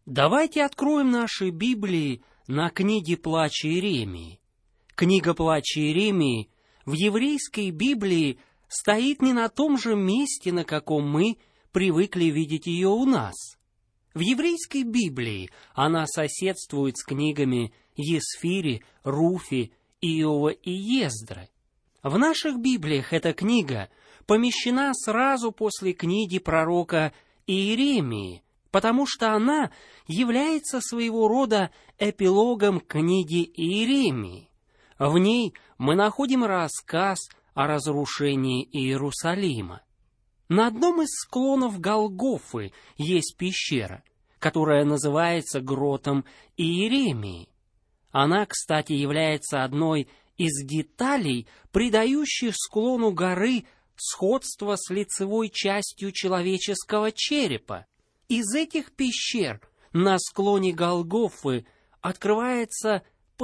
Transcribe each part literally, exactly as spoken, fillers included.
Давайте откроем наши Библии на книге Плача Иеремии. Книга Плача Иеремии в еврейской Библии стоит не на том же месте, на каком мы привыкли видеть ее у нас. В еврейской Библии она соседствует с книгами Есфири, Руфи, Иова и Ездры. В наших Библиях эта книга помещена сразу после книги пророка Иеремии, потому что она является своего рода эпилогом книги Иеремии. В ней мы находим рассказ о разрушении Иерусалима. На одном из склонов Голгофы есть пещера, которая называется гротом Иеремии. Она, кстати, является одной из деталей, придающих склону горы сходство с лицевой частью человеческого черепа. Из этих пещер на склоне Голгофы открывается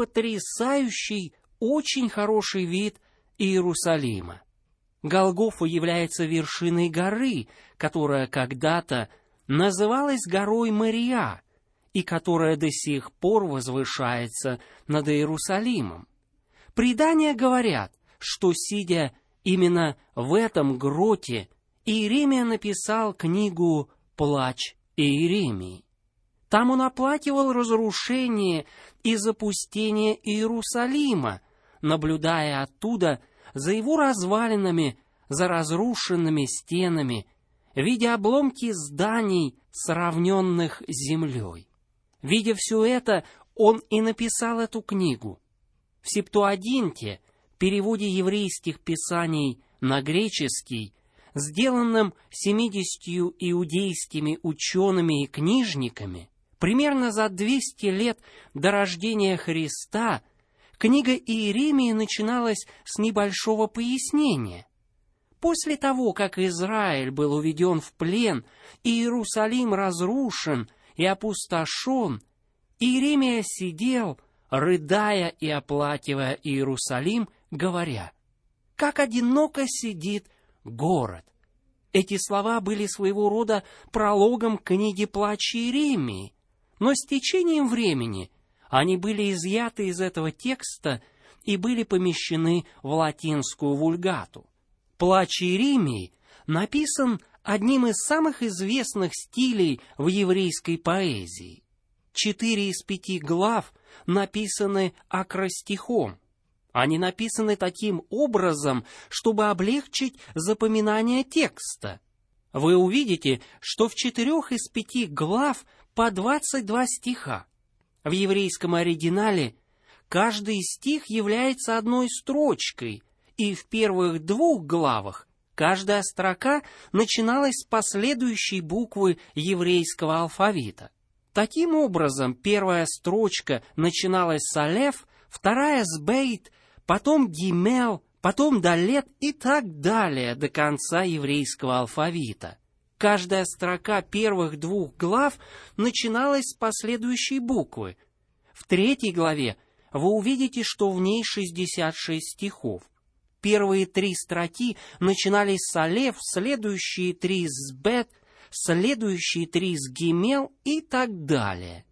потрясающий, очень хороший вид Иерусалима. Голгофа является вершиной горы, которая когда-то называлась горой Мориа, и которая до сих пор возвышается над Иерусалимом. Предания говорят, что, сидя именно в этом гроте, Иеремия написал книгу «Плач Иеремии». Там он оплакивал разрушение и запустение Иерусалима, наблюдая оттуда за его развалинами, за разрушенными стенами, видя обломки зданий, сравненных с землей. Видя все это, он и написал эту книгу. В Септуагинте, переводе еврейских писаний на греческий, сделанном семидесятью иудейскими учеными и книжниками, примерно за двести лет до рождения Христа, книга Иеремии начиналась с небольшого пояснения. После того, как Израиль был уведен в плен, и Иерусалим разрушен и опустошен, Иеремия сидел, рыдая и оплакивая Иерусалим, говоря: «Как одиноко сидит город». Эти слова были своего рода прологом книги Плача Иеремии, но с течением времени они были изъяты из этого текста и были помещены в латинскую вульгату. Плач Иеремии написан одним из самых известных стилей в еврейской поэзии. Четыре из пяти глав написаны акростихом. Они написаны таким образом, чтобы облегчить запоминание текста. Вы увидите, что в четырех из пяти глав по двадцать два стиха. В еврейском оригинале каждый стих является одной строчкой, и в первых двух главах каждая строка начиналась с последующей буквы еврейского алфавита. Таким образом, первая строчка начиналась с алеф, вторая с бейт, потом гимел, потом далет и так далее до конца еврейского алфавита. Каждая строка первых двух глав начиналась с последующей буквы. В третьей главе вы увидите, что в ней шестьдесят шесть стихов. Первые три строки начинались с алеф, следующие три с бет, следующие три с гимел и так далее.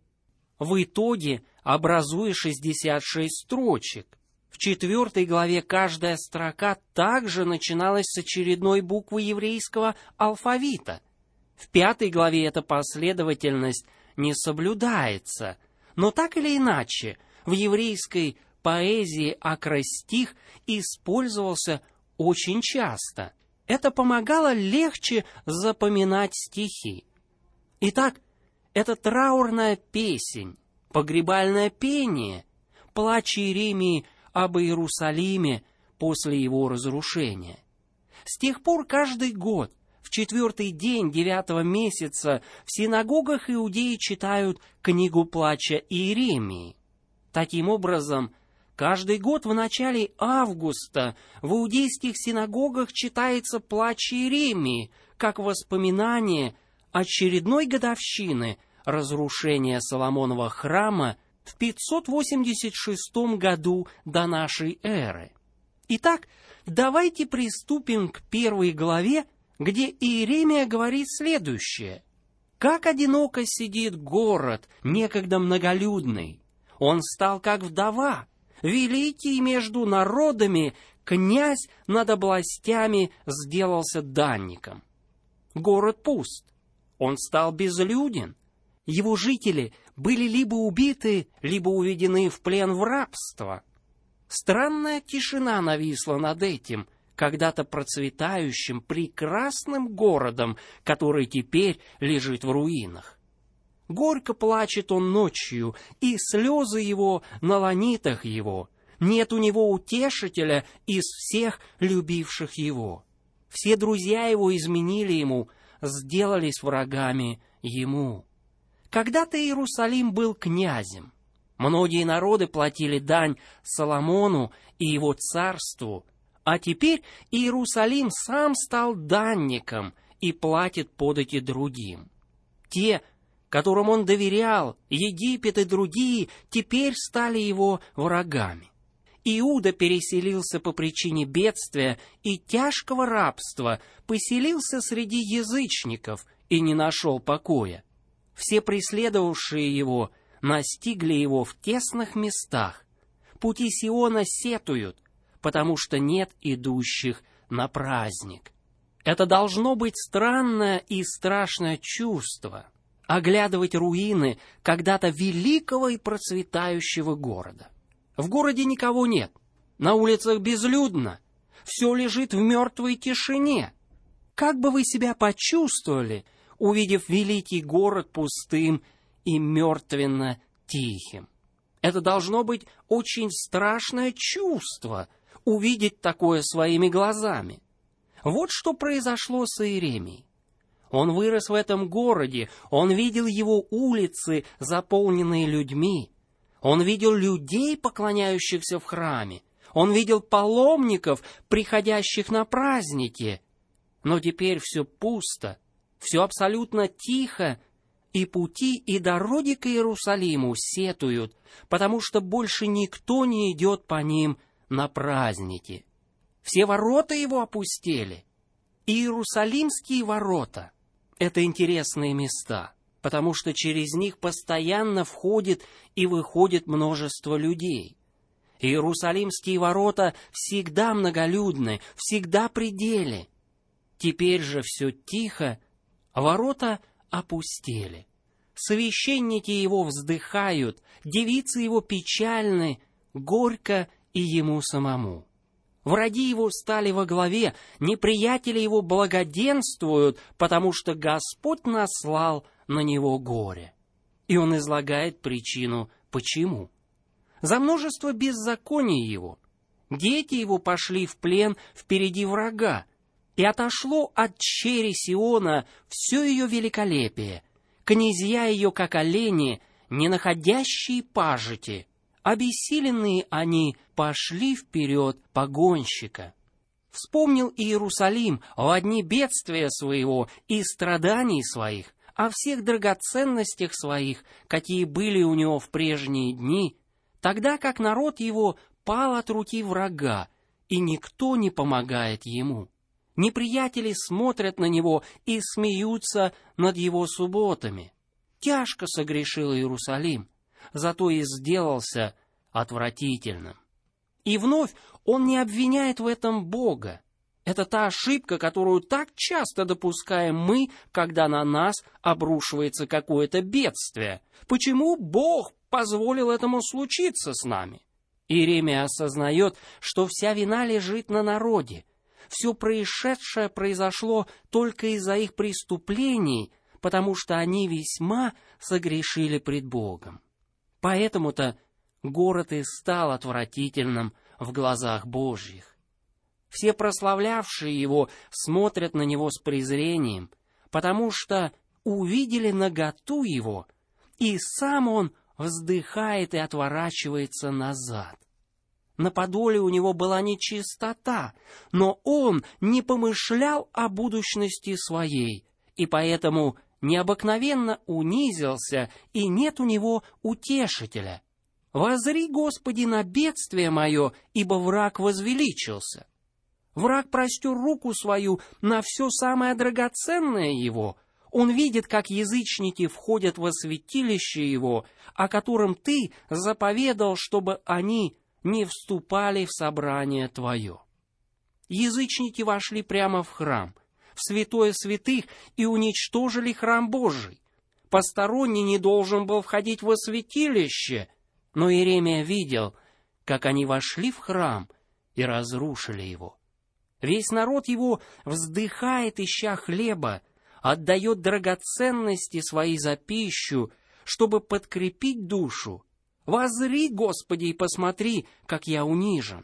В итоге образуя шестьдесят шесть строчек. В четвертой главе каждая строка также начиналась с очередной буквы еврейского алфавита. В пятой главе эта последовательность не соблюдается, но так или иначе в еврейской поэзии акростих использовался очень часто. Это помогало легче запоминать стихи. Итак, это траурная песнь, погребальное пение, плач Иеремии об Иерусалиме после его разрушения. С тех пор каждый год, в четвертый день девятого месяца, в синагогах иудеи читают книгу плача Иеремии. Таким образом, каждый год в начале августа в иудейских синагогах читается плач Иеремии, как воспоминание очередной годовщины разрушения Соломонова храма в пятьсот восемьдесят шестом году до нашей эры. Итак, давайте приступим к первой главе, где Иеремия говорит следующее: Как одиноко сидит город, некогда многолюдный. Он стал как вдова, великий между народами, князь над областями сделался данником. Город пуст, он стал безлюден. Его жители были либо убиты, либо уведены в плен в рабство. Странная тишина нависла над этим, когда-то процветающим, прекрасным городом, который теперь лежит в руинах. Горько плачет он ночью, и слезы его на ланитах его. Нет у него утешителя из всех любивших его. Все друзья его изменили ему, сделались врагами ему. Когда-то Иерусалим был князем. Многие народы платили дань Соломону и его царству, а теперь Иерусалим сам стал данником и платит подати другим. Те, которым он доверял, Египет и другие, теперь стали его врагами. Иуда переселился по причине бедствия и тяжкого рабства, поселился среди язычников и не нашел покоя. Все преследовавшие его настигли его в тесных местах. Пути Сиона сетуют, потому что нет идущих на праздник. Это должно быть странное и страшное чувство — оглядывать руины когда-то великого и процветающего города. В городе никого нет, на улицах безлюдно, все лежит в мертвой тишине. Как бы вы себя почувствовали, увидев великий город пустым и мертвенно тихим? Это должно быть очень страшное чувство — увидеть такое своими глазами. Вот что произошло с Иеремией. Он вырос в этом городе, он видел его улицы, заполненные людьми. Он видел людей, поклоняющихся в храме. Он видел паломников, приходящих на праздники. Но теперь все пусто, все абсолютно тихо, и пути, и дороги к Иерусалиму сетуют, потому что больше никто не идет по ним на праздники. Все ворота его опустели. Иерусалимские ворота — это интересные места, потому что через них постоянно входит и выходит множество людей. Иерусалимские ворота всегда многолюдны, всегда при деле. Теперь же все тихо, ворота опустели. Священники его вздыхают, девицы его печальны, горько и ему самому. Враги его стали во главе, неприятели его благоденствуют, потому что Господь наслал на него горе. И он излагает причину, почему. За множество беззаконий его. Дети его пошли в плен впереди врага, и отошло от чери Сиона все ее великолепие, князья ее, как олени, не находящие пажити. Обессиленные они пошли вперед погонщика. Вспомнил Иерусалим во дни бедствия своего и страданий своих, о всех драгоценностях своих, какие были у него в прежние дни, тогда как народ его пал от руки врага, и никто не помогает ему. Неприятели смотрят на него и смеются над его субботами. Тяжко согрешил Иерусалим, зато и сделался отвратительным. И вновь он не обвиняет в этом Бога. Это та ошибка, которую так часто допускаем мы, когда на нас обрушивается какое-то бедствие. Почему Бог позволил этому случиться с нами? Иеремия осознает, что вся вина лежит на народе. Все происшедшее произошло только из-за их преступлений, потому что они весьма согрешили пред Богом. Поэтому-то город и стал отвратительным в глазах Божьих. Все прославлявшие его смотрят на него с презрением, потому что увидели наготу его, и сам он вздыхает и отворачивается назад. На подоле у него была нечистота, но он не помышлял о будущности своей, и поэтому необыкновенно унизился, и нет у него утешителя. «Возри, Господи, на бедствие мое, ибо враг возвеличился». Враг простер руку свою на все самое драгоценное его. Он видит, как язычники входят во святилище Его, о котором Ты заповедал, чтобы они не вступали в собрание Твое. Язычники вошли прямо в храм, в святое святых, и уничтожили храм Божий. Посторонний не должен был входить во святилище, но Иеремия видел, как они вошли в храм и разрушили его. Весь народ его вздыхает, ища хлеба, отдает драгоценности свои за пищу, чтобы подкрепить душу. Воззри, Господи, и посмотри, как я унижен.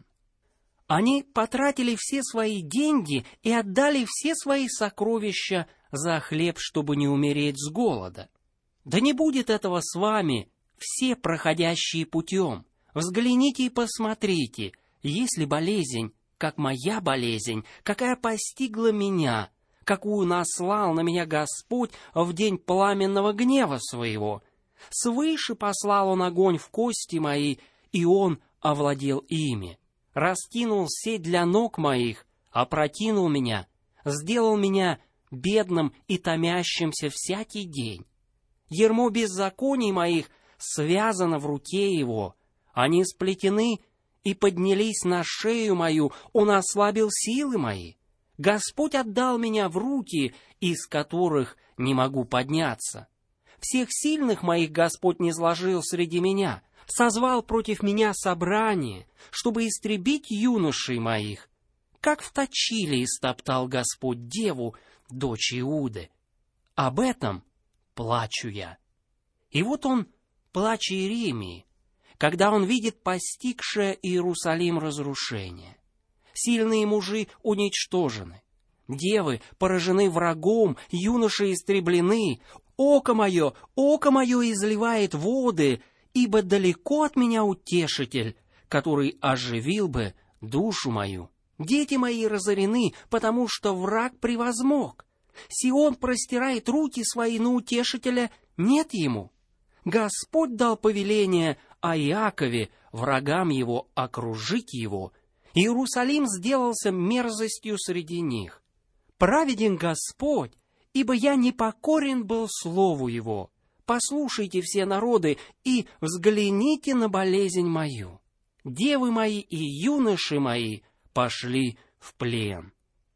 Они потратили все свои деньги и отдали все свои сокровища за хлеб, чтобы не умереть с голода. Да не будет этого с вами, все проходящие путем. Взгляните и посмотрите, есть ли болезнь, как моя болезнь, какая постигла меня, какую наслал на меня Господь в день пламенного гнева своего. Свыше послал Он огонь в кости мои, и Он овладел ими. Раскинул сеть для ног моих, опрокинул меня, сделал меня бедным и томящимся всякий день. Ярмо беззаконий моих связано в руке Его, они сплетены и поднялись на шею мою, Он ослабил силы мои. Господь отдал меня в руки, из которых не могу подняться. Всех сильных моих Господь низложил среди меня, созвал против меня собрание, чтобы истребить юношей моих. Как в точиле истоптал Господь деву, дочь Иуды. Об этом плачу я. И вот он, плач Иеремии, когда он видит постигшее Иерусалим разрушение. Сильные мужи уничтожены, девы поражены врагом, юноши истреблены. Око мое, око мое изливает воды, ибо далеко от меня утешитель, который оживил бы душу мою. Дети мои разорены, потому что враг превозмог. Сион простирает руки свои, но утешителя нет ему. Господь дал повеление о Иакове, врагам его окружить его. Иерусалим сделался мерзостью среди них. Праведен Господь, ибо я непокорен был слову Его. Послушайте все народы и взгляните на болезнь мою. Девы мои и юноши мои пошли в плен.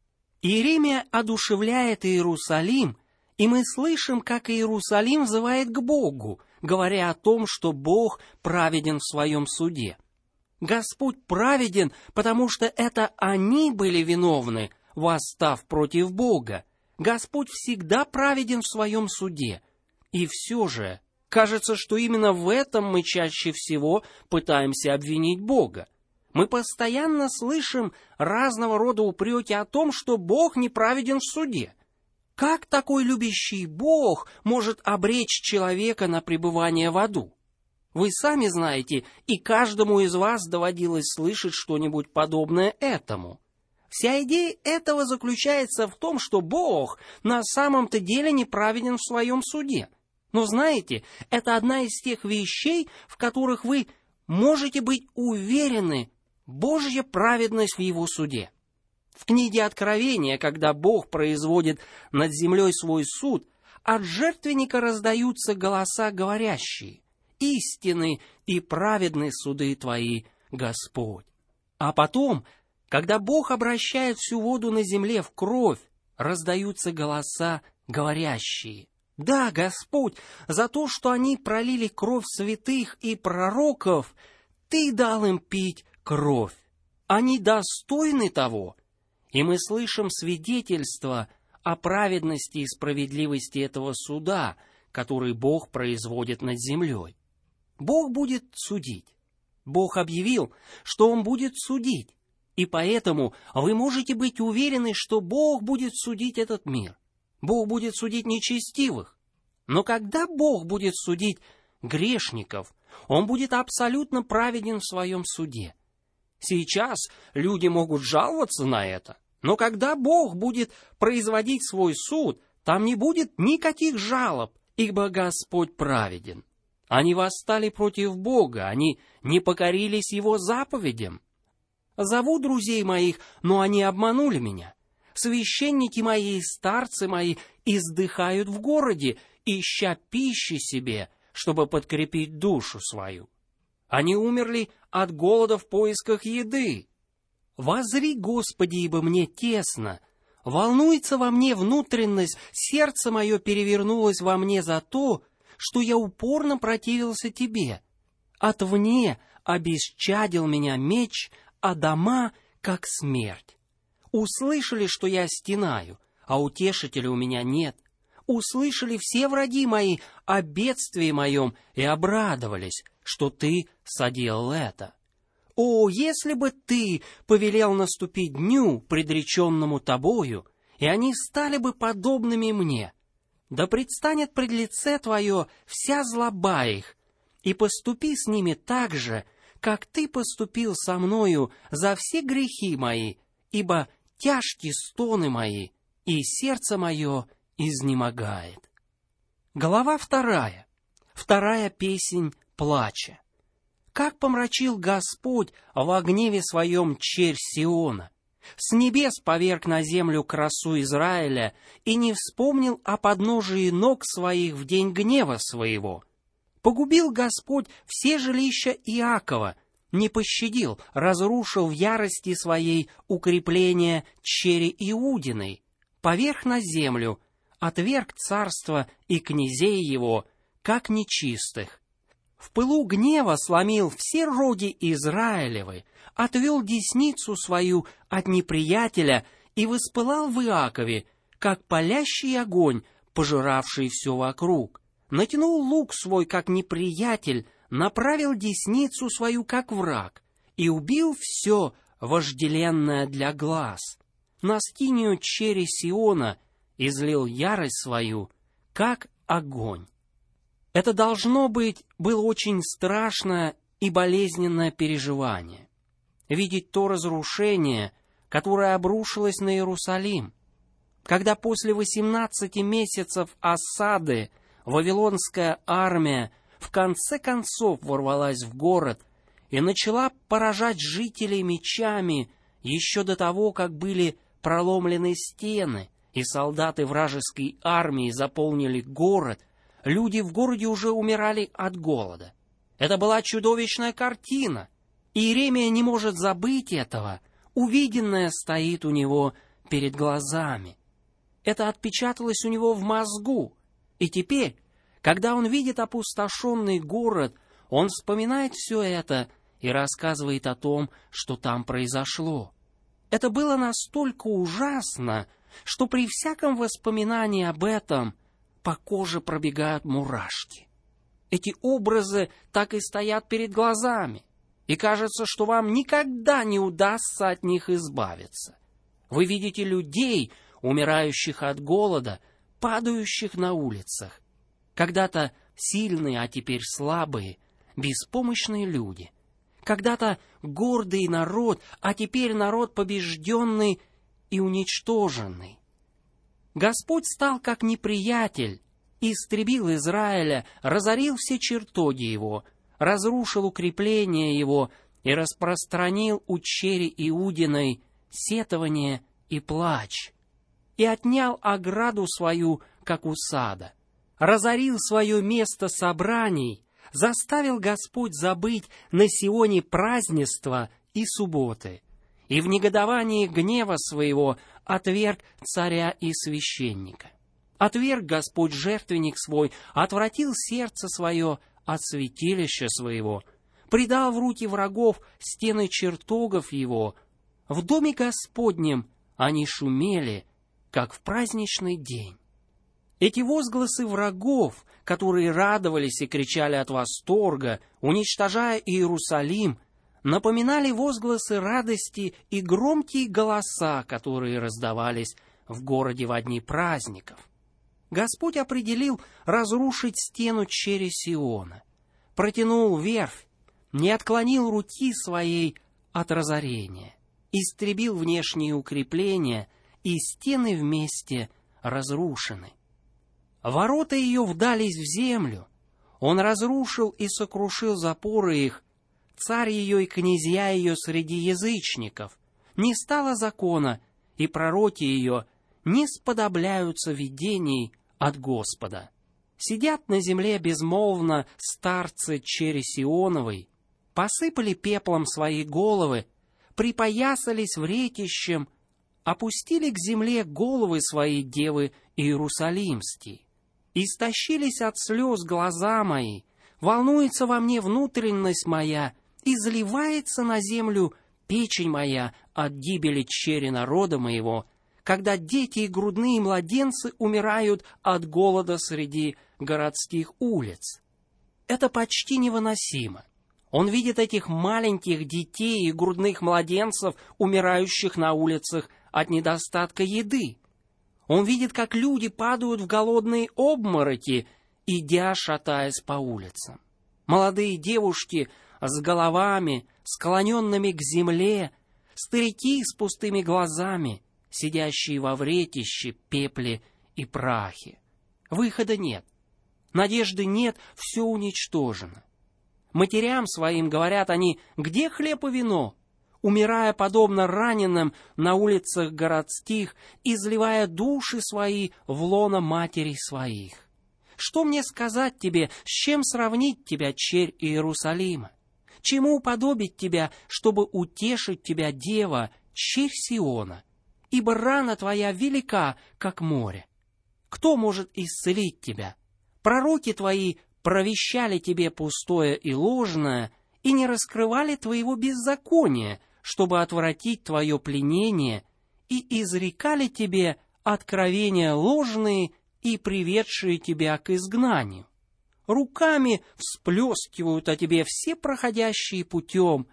Иеремия одушевляет Иерусалим, и мы слышим, как Иерусалим взывает к Богу, говоря о том, что Бог праведен в своем суде. Господь праведен, потому что это они были виновны, восстав против Бога. Господь всегда праведен в своем суде. И все же, кажется, что именно в этом мы чаще всего пытаемся обвинить Бога. Мы постоянно слышим разного рода упреки о том, что Бог неправеден в суде. Как такой любящий Бог может обречь человека на пребывание в аду? Вы сами знаете, и каждому из вас доводилось слышать что-нибудь подобное этому. Вся идея этого заключается в том, что Бог на самом-то деле неправеден в своем суде. Но знаете, это одна из тех вещей, в которых вы можете быть уверены, Божья праведность в Его суде. В книге Откровения, когда Бог производит над землей свой суд, от жертвенника раздаются голоса говорящие: «Истинны и праведны суды Твои, Господь». А потом, когда Бог обращает всю воду на земле в кровь, раздаются голоса говорящие: «Да, Господь, за то, что они пролили кровь святых и пророков, Ты дал им пить кровь. Они достойны того». И мы слышим свидетельство о праведности и справедливости этого суда, который Бог производит над землей. Бог будет судить. Бог объявил, что Он будет судить. И поэтому вы можете быть уверены, что Бог будет судить этот мир. Бог будет судить нечестивых. Но когда Бог будет судить грешников, Он будет абсолютно праведен в своем суде. Сейчас люди могут жаловаться на это, но когда Бог будет производить свой суд, там не будет никаких жалоб, ибо Господь праведен. Они восстали против Бога, они не покорились Его заповедям. Зову друзей моих, но они обманули меня. Священники мои и старцы мои издыхают в городе, ища пищи себе, чтобы подкрепить душу свою. Они умерли от голода в поисках еды. Воззри, Господи, ибо мне тесно, волнуется во мне внутренность, сердце мое перевернулось во мне за то, что я упорно противился Тебе. Отвне обесчадил меня меч, а дома, как смерть. Услышали, что я стенаю, а утешителя у меня нет. Услышали все враги мои о бедствии моем и обрадовались, что Ты соделал это. О, если бы Ты повелел наступить дню, предреченному Тобою, и они стали бы подобными мне! Да предстанет пред лице Твое вся злоба их, и поступи с ними так же, как Ты поступил со мною за все грехи мои, ибо тяжкие стоны мои, и сердце мое изнемогает. Глава вторая. Вторая песнь плача. Как помрачил Господь во гневе своем черь Сиона! С небес поверг на землю красу Израиля и не вспомнил о подножии ног своих в день гнева своего. Погубил Господь все жилища Иакова, не пощадил, разрушил в ярости своей укрепления чери Иудиной, поверг на землю, отверг царство и князей его, как нечистых. В пылу гнева сломил все роги Израилевы, отвел десницу свою от неприятеля и воспылал в Иакове, как палящий огонь, пожиравший все вокруг. Натянул лук свой, как неприятель, направил десницу свою, как враг, и убил все вожделенное для глаз. На скинию чери Сиона излил ярость свою, как огонь. Это, должно быть, было очень страшное и болезненное переживание. Видеть то разрушение, которое обрушилось на Иерусалим, когда после восемнадцати месяцев осады вавилонская армия в конце концов ворвалась в город и начала поражать жителей мечами еще до того, как были проломлены стены, и солдаты вражеской армии заполнили город. Люди в городе уже умирали от голода. Это была чудовищная картина. И Иеремия не может забыть этого. Увиденное стоит у него перед глазами. Это отпечаталось у него в мозгу. И теперь, когда он видит опустошенный город, он вспоминает все это и рассказывает о том, что там произошло. Это было настолько ужасно, что при всяком воспоминании об этом по коже пробегают мурашки. Эти образы так и стоят перед глазами, и кажется, что вам никогда не удастся от них избавиться. Вы видите людей, умирающих от голода, падающих на улицах. Когда-то сильные, а теперь слабые, беспомощные люди. Когда-то гордый народ, а теперь народ побежденный и уничтоженный. Господь стал как неприятель, истребил Израиля, разорил все чертоги его, разрушил укрепления его и распространил у чери Иудиной сетование и плач, и отнял ограду свою, как у сада, разорил свое место собраний, заставил Господь забыть на Сионе празднества и субботы, и в негодовании гнева своего отверг царя и священника. Отверг Господь жертвенник свой, отвратил сердце свое от святилища своего, предал в руки врагов стены чертогов его. В доме Господнем они шумели, как в праздничный день. Эти возгласы врагов, которые радовались и кричали от восторга, уничтожая Иерусалим, напоминали возгласы радости и громкие голоса, которые раздавались в городе во дни праздников. Господь определил разрушить стену чери Сиона, протянул верфь, не отклонил руки своей от разорения, истребил внешние укрепления, и стены вместе разрушены. Ворота ее вдались в землю, он разрушил и сокрушил запоры их, царь ее и князья ее среди язычников. Не стало закона, и пророки ее не сподобляются видений от Господа. Сидят на земле безмолвно старцы чере Сионовой, посыпали пеплом свои головы, припоясались вретищем, опустили к земле головы свои девы иерусалимские. Истощились от слез глаза мои, волнуется во мне внутренность моя, и заливается на землю печень моя от гибели чере народа моего, когда дети и грудные младенцы умирают от голода среди городских улиц. Это почти невыносимо. Он видит этих маленьких детей и грудных младенцев, умирающих на улицах от недостатка еды. Он видит, как люди падают в голодные обмороки, идя, шатаясь по улицам. Молодые девушки с головами, склоненными к земле, старики с пустыми глазами, сидящие во вретище, пепле и прахе. Выхода нет. Надежды нет, все уничтожено. Матерям своим говорят они: где хлеб и вино? Умирая подобно раненым на улицах городских, изливая души свои в лоно матерей своих. Что мне сказать тебе, с чем сравнить тебя, черь Иерусалима? Чему уподобить тебя, чтобы утешить тебя, дева, черь Сиона? Ибо рана твоя велика, как море. Кто может исцелить тебя? Пророки твои провещали тебе пустое и ложное, и не раскрывали твоего беззакония, чтобы отвратить твое пленение, и изрекали тебе откровения ложные и приведшие тебя к изгнанию. Руками всплескивают о тебе все проходящие путем,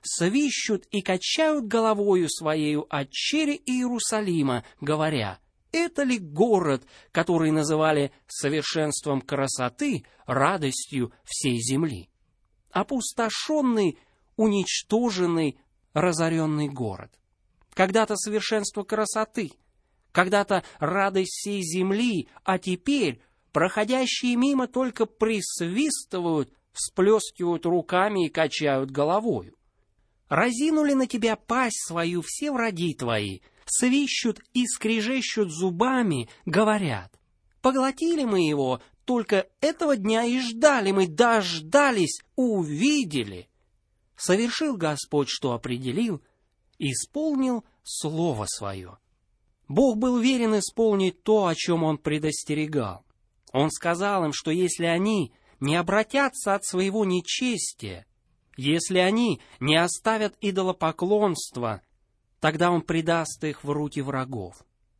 свищут и качают головою своею от чере Иерусалима, говоря: это ли город, который называли совершенством красоты, радостью всей земли? Опустошенный, уничтоженный, разоренный город. Когда-то совершенство красоты, когда-то радость всей земли, а теперь проходящие мимо только присвистывают, всплескивают руками и качают головою. Разинули на тебя пасть свою все враги твои, свищут и скрежещут зубами, говорят: поглотили мы его, только этого дня и ждали мы, дождались, увидели. Совершил Господь, что определил, исполнил слово свое. Бог был верен исполнить то, о чем Он предостерегал. Он сказал им, что если они не обратятся от своего нечестия, если они не оставят идолопоклонства, тогда Он предаст их в руки врагов.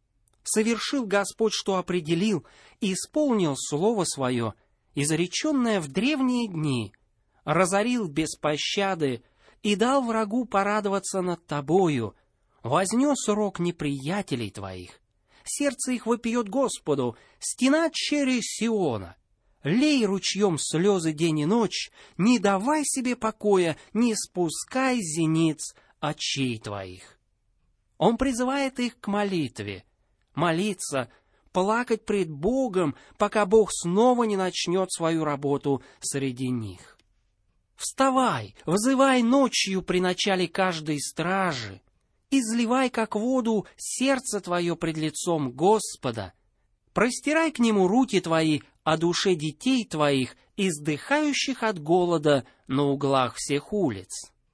Совершил Господь, что определил, и исполнил слово свое, изреченное в древние дни, разорил без пощады и дал врагу порадоваться над тобою, вознес рог неприятелей твоих. Сердце их вопиет Господу: стена чере Сиона. Лей ручьем слезы день и ночь, не давай себе покоя, не спускай зениц очей твоих. Он призывает их к молитве, молиться, плакать пред Богом, пока Бог снова не начнет свою работу среди них. Вставай, взывай ночью при начале каждой стражи, изливай, как воду, сердце твое пред лицом Господа, простирай к Нему руки твои о душе детей твоих, издыхающих от голода на углах всех улиц.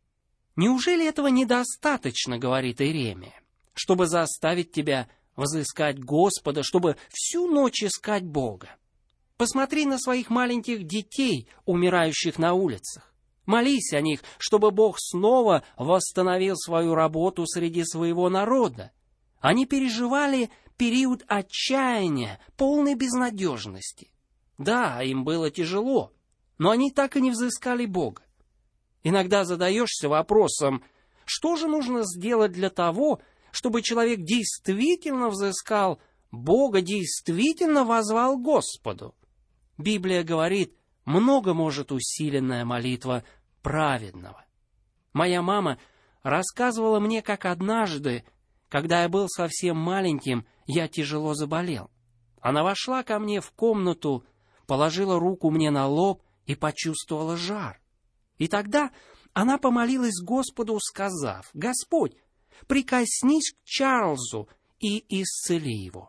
Неужели этого недостаточно, говорит Иеремия, чтобы заставить тебя возыскать Господа, чтобы всю ночь искать Бога? Посмотри на своих маленьких детей, умирающих на улицах. Молись о них, чтобы Бог снова восстановил свою работу среди своего народа. Они переживали период отчаяния, полной безнадежности. Да, им было тяжело, но они так и не взыскали Бога. Иногда задаешься вопросом: что же нужно сделать для того, чтобы человек действительно взыскал Бога, действительно воззвал к Господу? Библия говорит: много может усиленная молитва праведного. Моя мама рассказывала мне, как однажды, когда я был совсем маленьким, я тяжело заболел. Она вошла ко мне в комнату, положила руку мне на лоб и почувствовала жар. И тогда она помолилась Господу, сказав: «Господь, Прикоснись к Чарльзу и исцели его».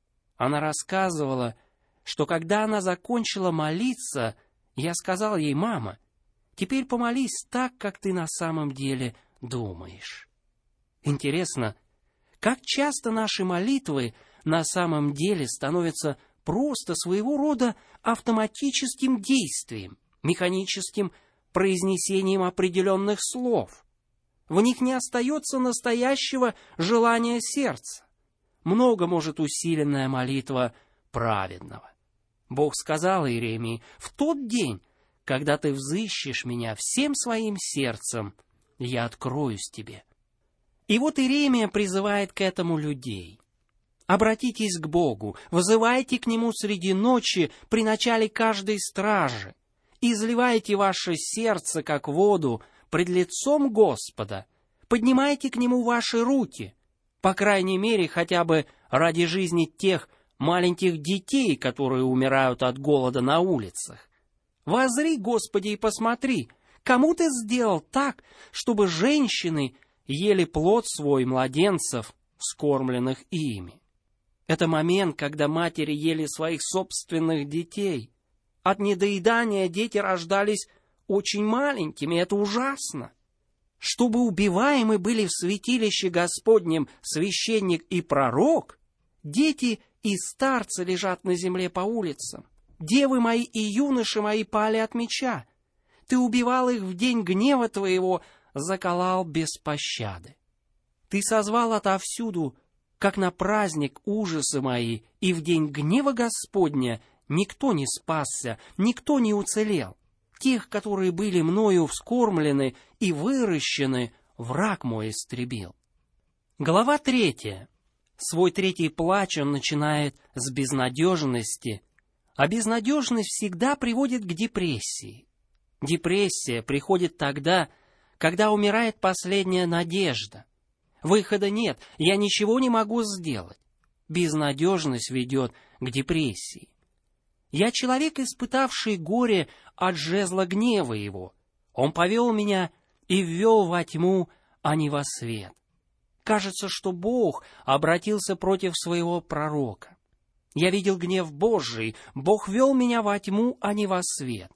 Она рассказывала, что когда она закончила молиться, я сказал ей: «Мама, теперь помолись так, как ты на самом деле думаешь». Интересно, как часто наши молитвы на самом деле становятся просто своего рода автоматическим действием, механическим произнесением определенных слов. В них не остается настоящего желания сердца. Много может усиленная молитва праведного. Бог сказал Иеремии: «В тот день, когда ты взыщешь меня всем своим сердцем, я откроюсь тебе». И вот Иеремия призывает к этому людей. Обратитесь к Богу, вызывайте к Нему среди ночи при начале каждой стражи, изливайте ваше сердце, как воду, пред лицом Господа, поднимайте к Нему ваши руки, по крайней мере, хотя бы ради жизни тех маленьких детей, которые умирают от голода на улицах. Воззри, Господи, и посмотри, кому Ты сделал так, чтобы женщины ели плод свой младенцев, вскормленных ими. Это момент, когда матери ели своих собственных детей. От недоедания дети рождались очень маленькими, это ужасно. Чтобы убиваемы были в святилище Господнем священник и пророк, дети и старцы лежат на земле по улицам. Девы мои и юноши мои пали от меча. Ты убивал их в день гнева твоего, заколол без пощады. Ты созвал отовсюду, как на праздник, ужасы мои, и в день гнева Господня никто не спасся, никто не уцелел. Тех, которые были мною вскормлены и выращены, враг мой истребил. Глава третья. Свой третий плач он начинает с безнадежности, а безнадежность всегда приводит к депрессии. Депрессия приходит тогда, когда умирает последняя надежда. Выхода нет, я ничего не могу сделать. Безнадежность ведет к депрессии. Я человек, испытавший горе от жезла гнева его. Он повел меня и ввел во тьму, а не во свет. Кажется, что Бог обратился против своего пророка. Я видел гнев Божий, Бог вел меня во тьму, а не во свет.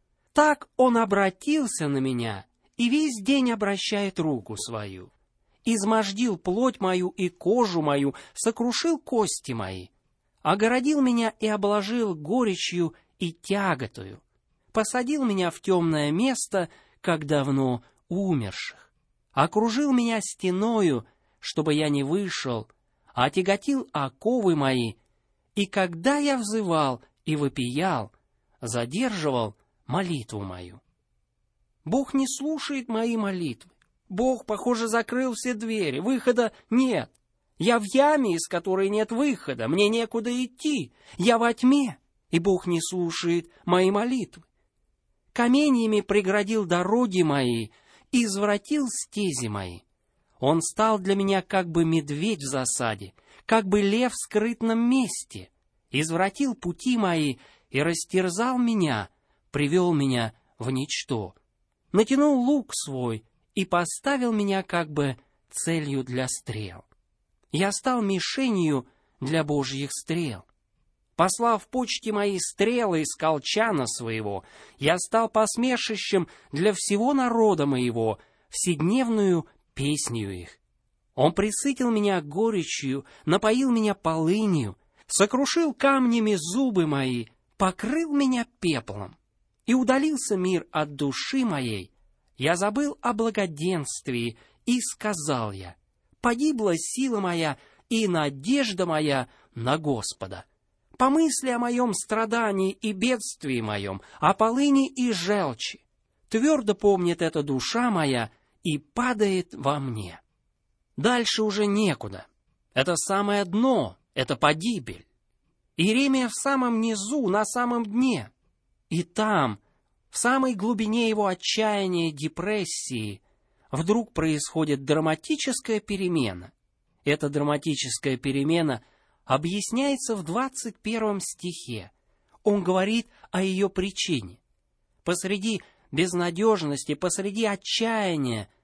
Так Он обратился на меня и весь день обращает руку свою. Измождил плоть мою и кожу мою, сокрушил кости мои, огородил меня и обложил горечью и тяготою, посадил меня в темное место, как давно умерших, окружил меня стеною, чтобы я не вышел, отяготил оковы мои, и когда я взывал и вопиял, задерживал молитву мою. Бог не слушает мои молитвы. Бог, похоже, закрыл все двери, выхода нет. Я в яме, из которой нет выхода, мне некуда идти. Я во тьме, и Бог не слушает мои молитвы. Каменьями преградил дороги мои, и извратил стези мои. Он стал для меня как бы медведь в засаде, как бы лев в скрытном месте. Извратил пути мои и растерзал меня, привел меня в ничто. Натянул лук свой и поставил меня как бы целью для стрел. Я стал мишенью для Божьих стрел. Послав в почте мои стрелы из колчана своего, я стал посмешищем для всего народа моего, вседневную песнью их. Он пресытил меня горечью, напоил меня полынью, сокрушил камнями зубы мои, покрыл меня пеплом. И удалился мир от души моей. Я забыл о благоденствии, и сказал я: погибла сила моя и надежда моя на Господа. Помысли о моем страдании и бедствии моем, о полыни и желчи. Твердо помнит эта душа моя и падает во мне. Дальше уже некуда. Это самое дно, это погибель. Иеремия в самом низу, на самом дне. И там, в самой глубине его отчаяния и депрессии, вдруг происходит драматическая перемена. Эта драматическая перемена объясняется в двадцать первом стихе. Он говорит о ее причине. Посреди безнадежности, посреди отчаяния,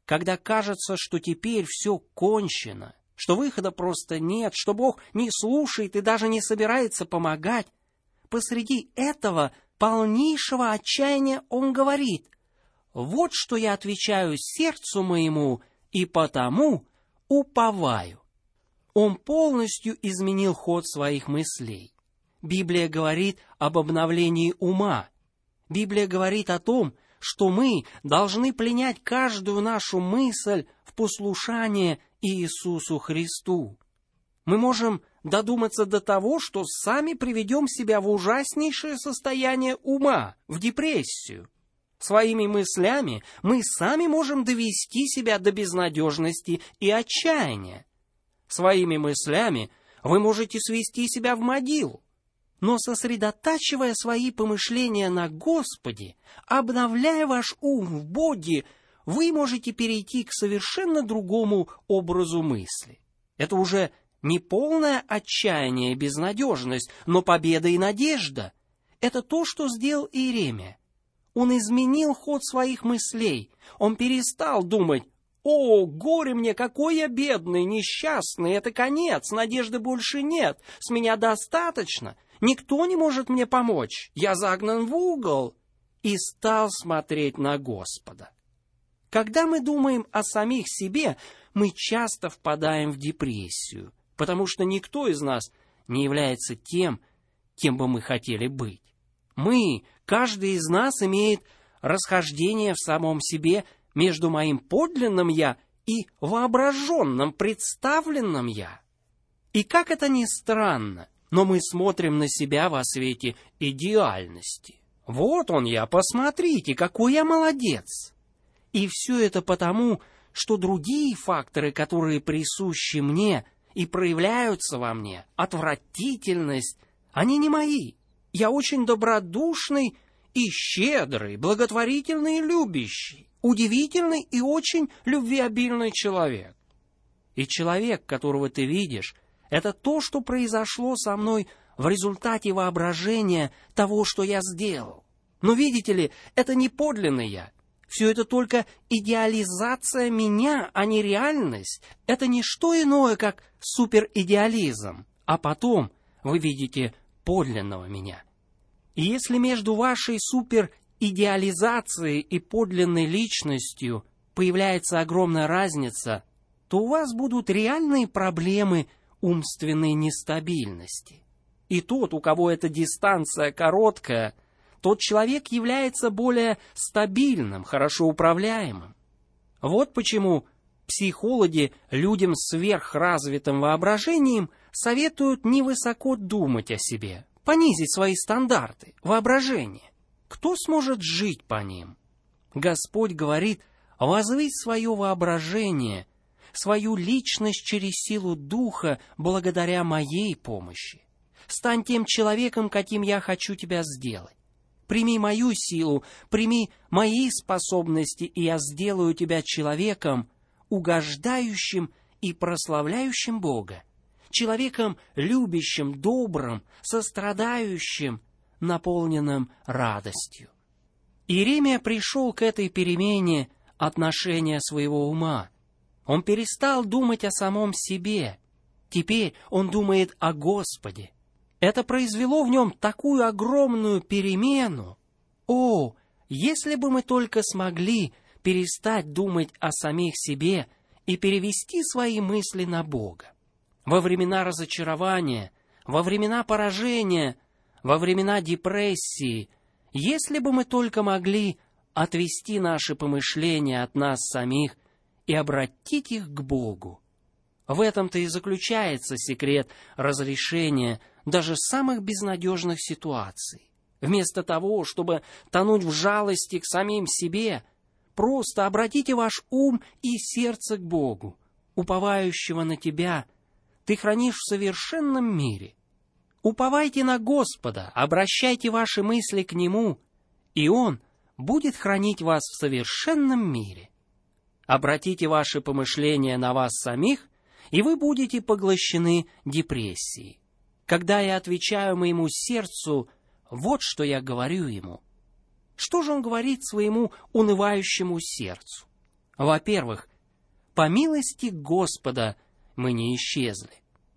когда кажется, что теперь все кончено, что выхода просто нет, что Бог не слушает и даже не собирается помогать, посреди этого полнейшего отчаяния Он говорит: «Вот что я отвечаю сердцу моему, и потому уповаю». Он полностью изменил ход своих мыслей. Библия говорит об обновлении ума. Библия говорит о том, что мы должны пленять каждую нашу мысль в послушание Иисусу Христу. Мы можем додуматься до того, что сами приведем себя в ужаснейшее состояние ума, в депрессию. Своими мыслями мы сами можем довести себя до безнадежности и отчаяния. Своими мыслями вы можете свести себя в могилу. Но сосредотачивая свои помышления на Господе, обновляя ваш ум в Боге, вы можете перейти к совершенно другому образу мысли. Это уже не полное отчаяние и безнадежность, но победа и надежда. Это то, что сделал Иеремия. Он изменил ход своих мыслей. Он перестал думать: «О, горе мне, какой я бедный, несчастный, это конец, надежды больше нет, с меня достаточно, никто не может мне помочь, я загнан в угол», и стал смотреть на Господа. Когда мы думаем о самих себе, мы часто впадаем в депрессию, потому что никто из нас не является тем, кем бы мы хотели быть. Мы, каждый из нас имеет расхождение в самом себе между моим подлинным «я» и воображенным, представленным «я». И как это ни странно, но мы смотрим на себя во свете идеальности. Вот он я, посмотрите, какой я молодец. И все это потому, что другие факторы, которые присущи мне и проявляются во мне, отвратительность, они не мои. Я очень добродушный и щедрый, благотворительный и любящий, удивительный и очень любвеобильный человек. И человек, которого ты видишь, это то, что произошло со мной в результате воображения того, что я сделал. Но видите ли, это не подлинный я. Все это только идеализация меня, а не реальность. Это не что иное, как суперидеализм. А потом вы видите подлинного меня. И если между вашей суперидеализацией и подлинной личностью появляется огромная разница, то у вас будут реальные проблемы умственной нестабильности. И тот, у кого эта дистанция короткая, тот человек является более стабильным, хорошо управляемым. Вот почему психологи людям с сверхразвитым воображением советуют невысоко думать о себе, понизить свои стандарты, воображение. Кто сможет жить по ним? Господь говорит: возвысь свое воображение, свою личность через силу Духа благодаря моей помощи. Стань тем человеком, каким я хочу тебя сделать. Прими мою силу, прими мои способности, и я сделаю тебя человеком, угождающим и прославляющим Бога, человеком любящим, добрым, сострадающим, наполненным радостью. Иеремия пришел к этой перемене отношения своего ума. Он перестал думать о самом себе. Теперь он думает о Господе. Это произвело в нем такую огромную перемену. О, если бы мы только смогли перестать думать о самих себе и перевести свои мысли на Бога. Во времена разочарования, во времена поражения, во времена депрессии, если бы мы только могли отвести наши помышления от нас самих и обратить их к Богу. В этом-то и заключается секрет разрешения даже самых безнадежных ситуаций. Вместо того, чтобы тонуть в жалости к самим себе, просто обратите ваш ум и сердце к Богу, уповающего на тебя, ты хранишь в совершенном мире. Уповайте на Господа, обращайте ваши мысли к Нему, и Он будет хранить вас в совершенном мире. Обратите ваши помышления на вас самих, и вы будете поглощены депрессией. Когда я отвечаю моему сердцу, вот что я говорю ему. Что же он говорит своему унывающему сердцу? Во-первых, по милости Господа мы не исчезли.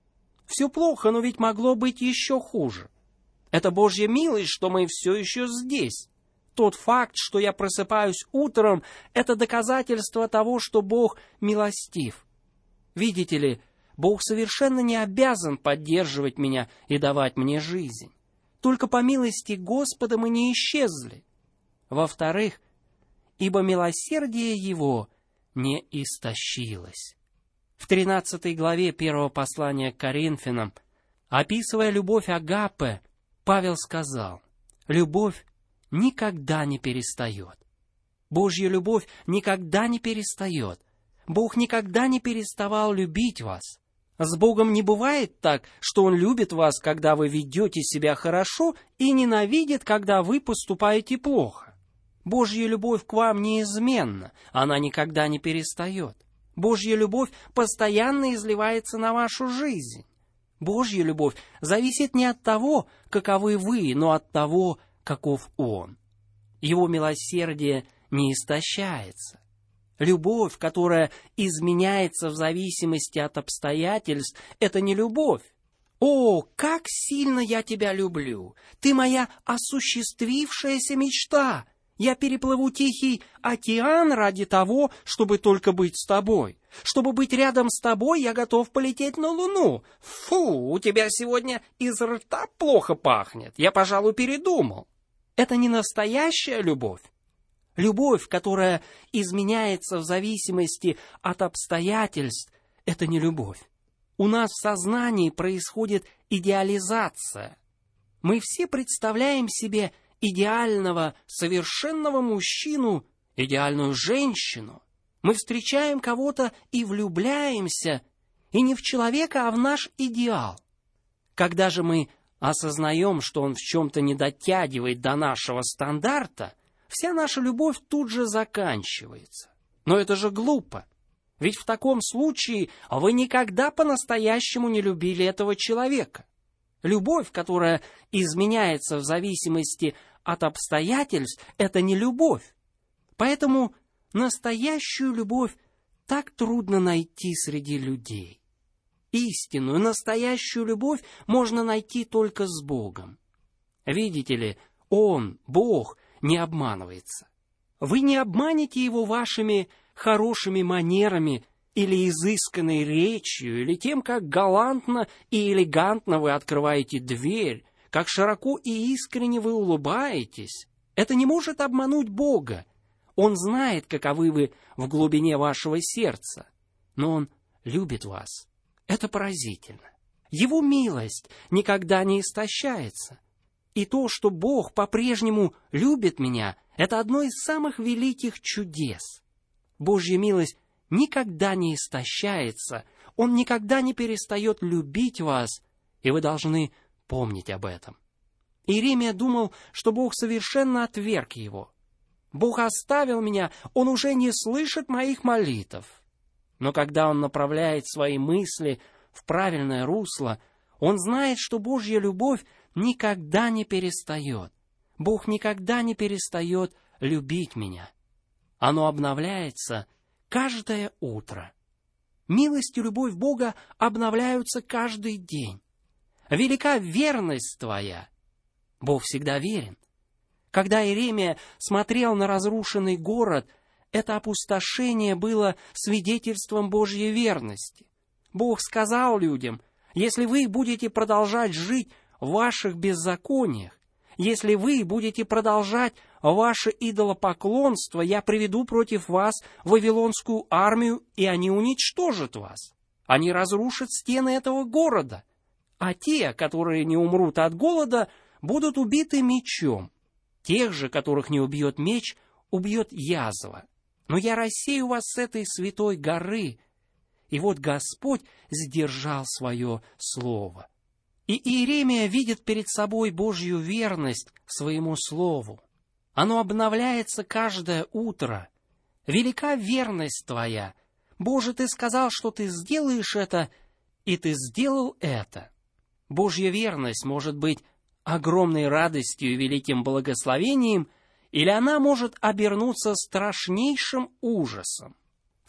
Все плохо, но ведь могло быть еще хуже. Это Божья милость, что мы все еще здесь. Тот факт, что я просыпаюсь утром, это доказательство того, что Бог милостив. Видите ли, Бог совершенно не обязан поддерживать меня и давать мне жизнь. Только по милости Господа мы не исчезли. Во-вторых, ибо милосердие Его не истощилось. В тринадцатой главе первого послания к Коринфянам, описывая любовь Агапе, Павел сказал: «Любовь никогда не перестает». Божья любовь никогда не перестает. Бог никогда не переставал любить вас. С Богом не бывает так, что Он любит вас, когда вы ведете себя хорошо, и ненавидит, когда вы поступаете плохо. Божья любовь к вам неизменна, она никогда не перестает. Божья любовь постоянно изливается на вашу жизнь. Божья любовь зависит не от того, каковы вы, но от того, каков Он. Его милосердие не истощается. Любовь, которая изменяется в зависимости от обстоятельств, это не любовь. «О, как сильно я тебя люблю! Ты моя осуществившаяся мечта! Я переплыву Тихий океан ради того, чтобы только быть с тобой. Чтобы быть рядом с тобой, я готов полететь на Луну. Фу, у тебя сегодня из рта плохо пахнет. Я, пожалуй, передумал». Это не настоящая любовь. Любовь, которая изменяется в зависимости от обстоятельств, это не любовь. У нас в сознании происходит идеализация. Мы все представляем себе идеального, совершенного мужчину, идеальную женщину. Мы встречаем кого-то и влюбляемся, и не в человека, а в наш идеал. Когда же мы осознаем, что он в чем-то не дотягивает до нашего стандарта, вся наша любовь тут же заканчивается. Но это же глупо. Ведь в таком случае вы никогда по-настоящему не любили этого человека. Любовь, которая изменяется в зависимости от обстоятельств, это не любовь. Поэтому настоящую любовь так трудно найти среди людей. Истинную, настоящую любовь можно найти только с Богом. Видите ли, Он, Бог, не обманывается. Вы не обманете Его вашими хорошими манерами или изысканной речью, или тем, как галантно и элегантно вы открываете дверь, как широко и искренне вы улыбаетесь. Это не может обмануть Бога. Он знает, каковы вы в глубине вашего сердца, но Он любит вас. Это поразительно. Его милость никогда не истощается. И то, что Бог по-прежнему любит меня, это одно из самых великих чудес. Божья милость никогда не истощается, Он никогда не перестает любить вас, и вы должны помнить об этом. Иеремия думал, что Бог совершенно отверг его. Бог оставил меня, Он уже не слышит моих молитв. Но когда он направляет свои мысли в правильное русло, он знает, что Божья любовь никогда не перестает. Бог никогда не перестает любить меня. Оно обновляется каждое утро. Милость и любовь Бога обновляются каждый день. Велика верность твоя. Бог всегда верен. Когда Иеремия смотрел на разрушенный город, это опустошение было свидетельством Божьей верности. Бог сказал людям: если вы будете продолжать жить в ваших беззакониях, если вы будете продолжать ваше идолопоклонство, я приведу против вас вавилонскую армию, и они уничтожат вас. Они разрушат стены этого города. А те, которые не умрут от голода, будут убиты мечом. Тех же, которых не убьет меч, убьет язва. Но я рассею вас с этой святой горы. И вот Господь сдержал свое слово. И Иеремия видит перед собой Божью верность своему слову. Оно обновляется каждое утро. Велика верность твоя. Боже, ты сказал, что ты сделаешь это, и ты сделал это. Божья верность может быть огромной радостью и великим благословением, или она может обернуться страшнейшим ужасом.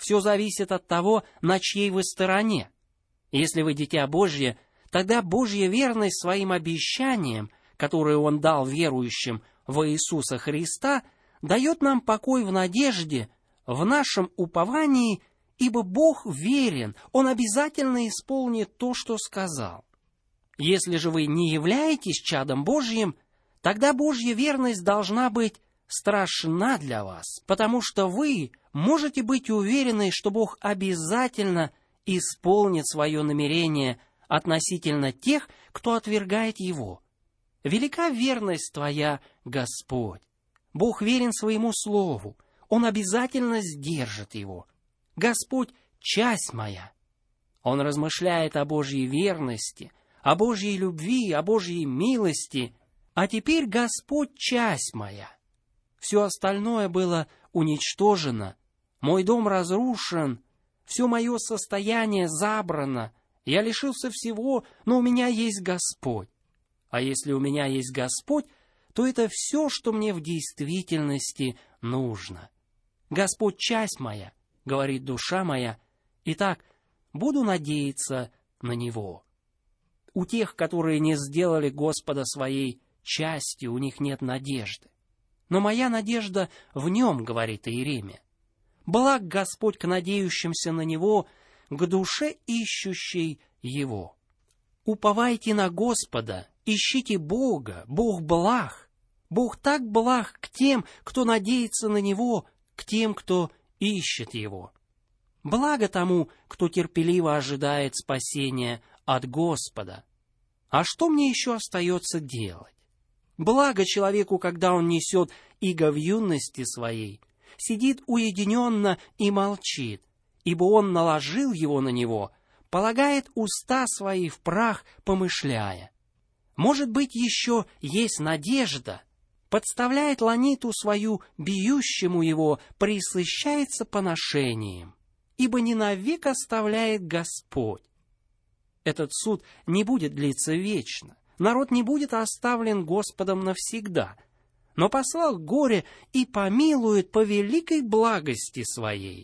Все зависит от того, на чьей вы стороне. Если вы дитя Божье, тогда Божья верность своим обещаниям, которые Он дал верующим во Иисуса Христа, дает нам покой в надежде, в нашем уповании, ибо Бог верен, Он обязательно исполнит то, что сказал. Если же вы не являетесь чадом Божьим, тогда Божья верность должна быть страшна для вас, потому что вы можете быть уверены, что Бог обязательно исполнит свое намерение относительно тех, кто отвергает Его. Велика верность Твоя, Господь. Бог верен своему слову, Он обязательно сдержит его. Господь — часть моя. Он размышляет о Божьей верности, о Божьей любви, о Божьей милости. А теперь Господь — часть моя. Все остальное было уничтожено, мой дом разрушен, все мое состояние забрано, я лишился всего, но у меня есть Господь. А если у меня есть Господь, то это все, что мне в действительности нужно. Господь — часть моя, говорит душа моя, итак, буду надеяться на Него. У тех, которые не сделали Господа своей частью, у них нет надежды. Но моя надежда в Нем, говорит Иеремия. Благ Господь к надеющимся на Него, к душе ищущей Его. Уповайте на Господа, ищите Бога, Бог благ. Бог так благ к тем, кто надеется на Него, к тем, кто ищет Его. Благо тому, кто терпеливо ожидает спасения от Господа. А что мне еще остается делать? Благо человеку, когда он несет иго в юности своей, сидит уединенно и молчит, ибо он наложил его на него, полагает уста свои в прах, помышляя. Может быть, еще есть надежда, подставляет ланиту свою бьющему его, присыщается поношением, ибо не навек оставляет Господь. Этот суд не будет длиться вечно, народ не будет оставлен Господом навсегда, но послал горе и помилует по великой благости своей.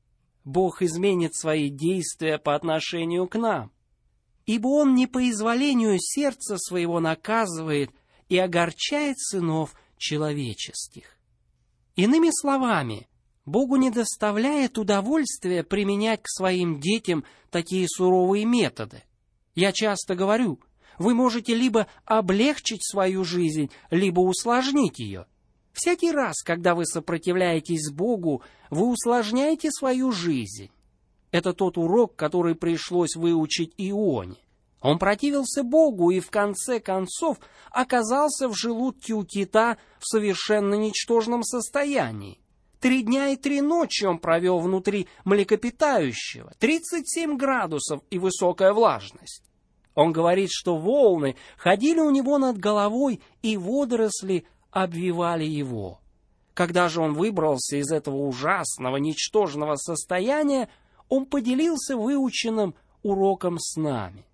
Бог изменит свои действия по отношению к нам, ибо Он не по изволению сердца своего наказывает и огорчает сынов человеческих. Иными словами, Богу не доставляет удовольствия применять к своим детям такие суровые методы. Я часто говорю, вы можете либо облегчить свою жизнь, либо усложнить ее. Всякий раз, когда вы сопротивляетесь Богу, вы усложняете свою жизнь. Это тот урок, который пришлось выучить Ионе. Он противился Богу и в конце концов оказался в желудке у кита в совершенно ничтожном состоянии. Три дня и три ночи он провел внутри млекопитающего, тридцать семь градусов и высокая влажность. Он говорит, что волны ходили у него над головой, и водоросли обвивали его. Когда же он выбрался из этого ужасного, ничтожного состояния, он поделился выученным уроком с нами.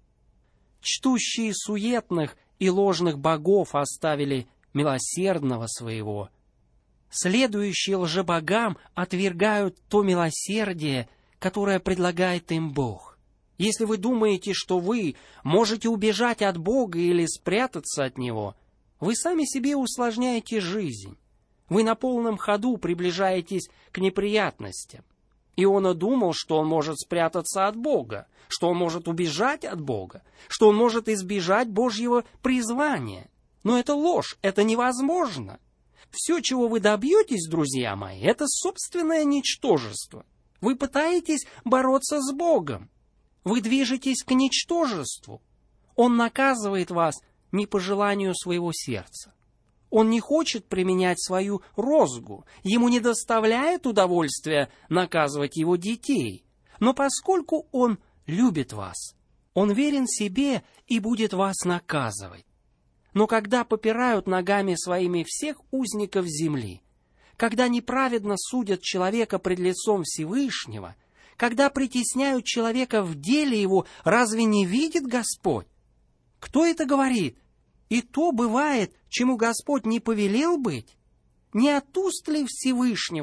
Чтущие суетных и ложных богов оставили милосердного своего. Следующие лжебогам отвергают то милосердие, которое предлагает им Бог. Если вы думаете, что вы можете убежать от Бога или спрятаться от Него, вы сами себе усложняете жизнь. Вы на полном ходу приближаетесь к неприятностям. Иона думал, что он может спрятаться от Бога, что он может убежать от Бога, что он может избежать Божьего призвания. Но это ложь, это невозможно. Все, чего вы добьетесь, друзья мои, это собственное ничтожество. Вы пытаетесь бороться с Богом. Вы движетесь к ничтожеству. Он наказывает вас не по желанию своего сердца. Он не хочет применять свою розгу. Ему не доставляет удовольствия наказывать его детей. Но поскольку он любит вас, он верен себе и будет вас наказывать. Но когда попирают ногами своими всех узников земли, когда неправедно судят человека пред лицом Всевышнего, когда притесняют человека в деле его, разве не видит Господь? Кто это говорит? И то бывает, чему Господь не повелел быть. Не от уст ли Всевышнего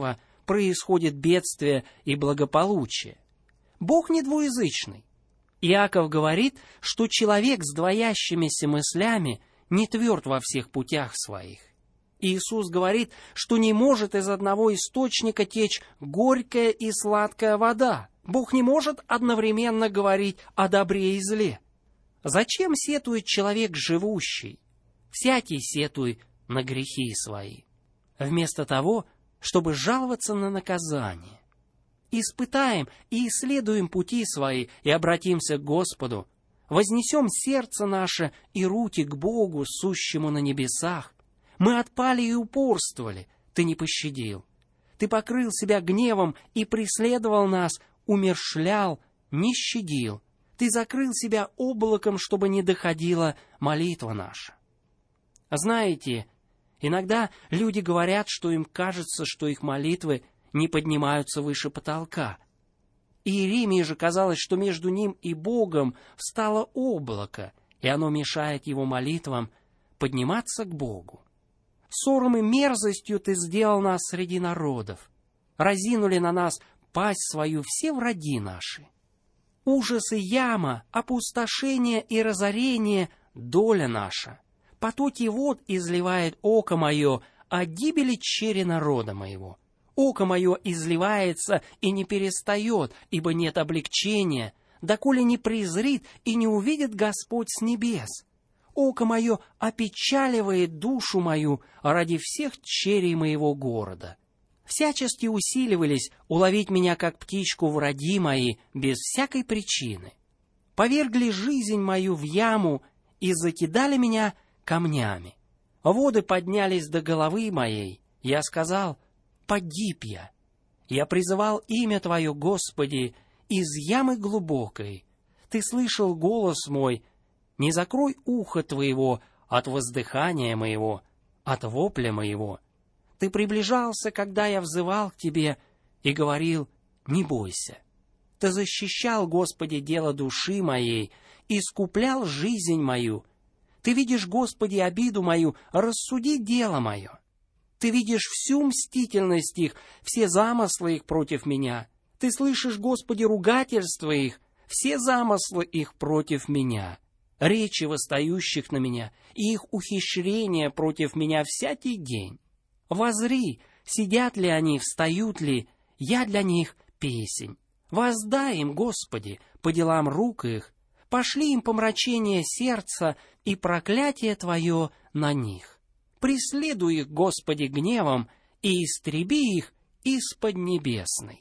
происходит бедствие и благополучие. Бог не двуязычный. Иаков говорит, что человек с двоящимися мыслями не тверд во всех путях своих. Иисус говорит, что не может из одного источника течь горькая и сладкая вода. Бог не может одновременно говорить о добре и зле. Зачем сетует человек живущий? Всякий сетует на грехи свои, вместо того, чтобы жаловаться на наказание. Испытаем и исследуем пути свои и обратимся к Господу. Вознесем сердце наше и руки к Богу, сущему на небесах. Мы отпали и упорствовали, Ты не пощадил. Ты покрыл себя гневом и преследовал нас, умерщвлял, не щадил. Ты закрыл себя облаком, чтобы не доходила молитва наша. Знаете, иногда люди говорят, что им кажется, что их молитвы не поднимаются выше потолка. Иеремии же казалось, что между ним и Богом встало облако, и оно мешает его молитвам подниматься к Богу. Ссором и мерзостью Ты сделал нас среди народов. Разинули на нас пасть свою все враги наши. Ужас и яма, опустошение и разорение — доля наша. Потоки вод изливает око мое о гибели чере народа моего. Око мое изливается и не перестает, ибо нет облегчения, доколе не презрит и не увидит Господь с небес. Око мое опечаливает душу мою ради всех черей моего города. Всячески усиливались уловить меня, как птичку, враги мои, без всякой причины. Повергли жизнь мою в яму и закидали меня камнями. Воды поднялись до головы моей. Я сказал: погиб я. Я призывал имя Твое, Господи, из ямы глубокой. Ты слышал голос мой. Не закрой ухо Твоего от воздыхания моего, от вопля моего. Ты приближался, когда я взывал к Тебе, и говорил: не бойся. Ты защищал, Господи, дело души моей, и искуплял жизнь мою. Ты видишь, Господи, обиду мою, рассуди дело мое. Ты видишь всю мстительность их, все замыслы их против меня. Ты слышишь, Господи, ругательства их, все замыслы их против меня. Речи восстающих на меня и их ухищрения против меня всякий день. Возри, сидят ли они, встают ли, я для них песень. Воздай им, Господи, по делам рук их, пошли им помрачение сердца и проклятие Твое на них. Преследуй их, Господи, гневом и истреби их из-под небесной.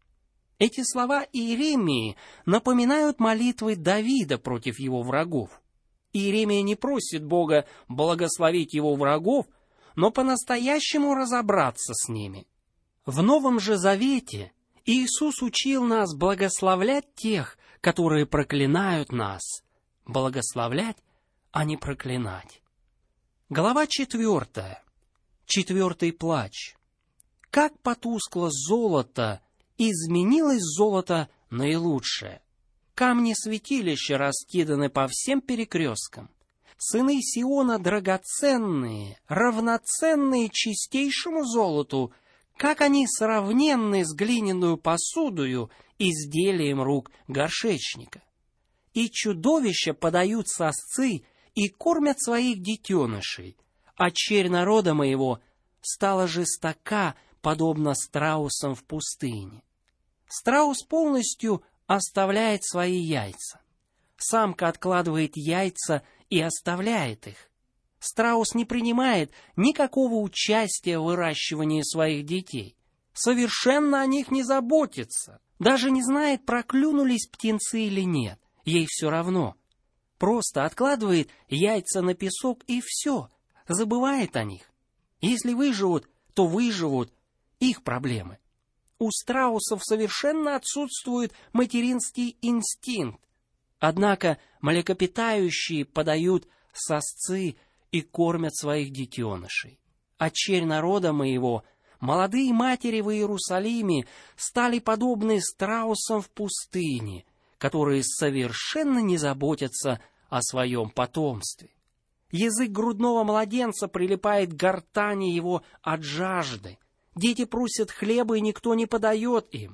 Эти слова Иеремии напоминают молитвы Давида против его врагов. Иеремия не просит Бога благословить его врагов, но по-настоящему разобраться с ними. В Новом же Завете Иисус учил нас благословлять тех, которые проклинают нас, благословлять, а не проклинать. Глава четвертая. Четвертый плач. Как потускло золото, изменилось золото наилучшее. Камни святилища раскиданы по всем перекресткам. Сыны Сиона драгоценные, равноценные чистейшему золоту, как они сравненны с глиняную посудою, изделием рук горшечника. И чудовища подают сосцы и кормят своих детенышей, а черь народа моего стала жестока, подобно страусам в пустыне. Страус полностью оставляет свои яйца. Самка откладывает яйца и оставляет их. Страус не принимает никакого участия в выращивании своих детей. Совершенно о них не заботится. Даже не знает, проклюнулись птенцы или нет. Ей все равно. Просто откладывает яйца на песок и все. Забывает о них. Если выживут, то выживут. Их проблемы. У страусов совершенно отсутствует материнский инстинкт. Однако млекопитающие подают сосцы и кормят своих детенышей. А черь народа моего, молодые матери в Иерусалиме, стали подобны страусам в пустыне, которые совершенно не заботятся о своем потомстве. Язык грудного младенца прилипает к гортани его от жажды. Дети просят хлеба, и никто не подает им.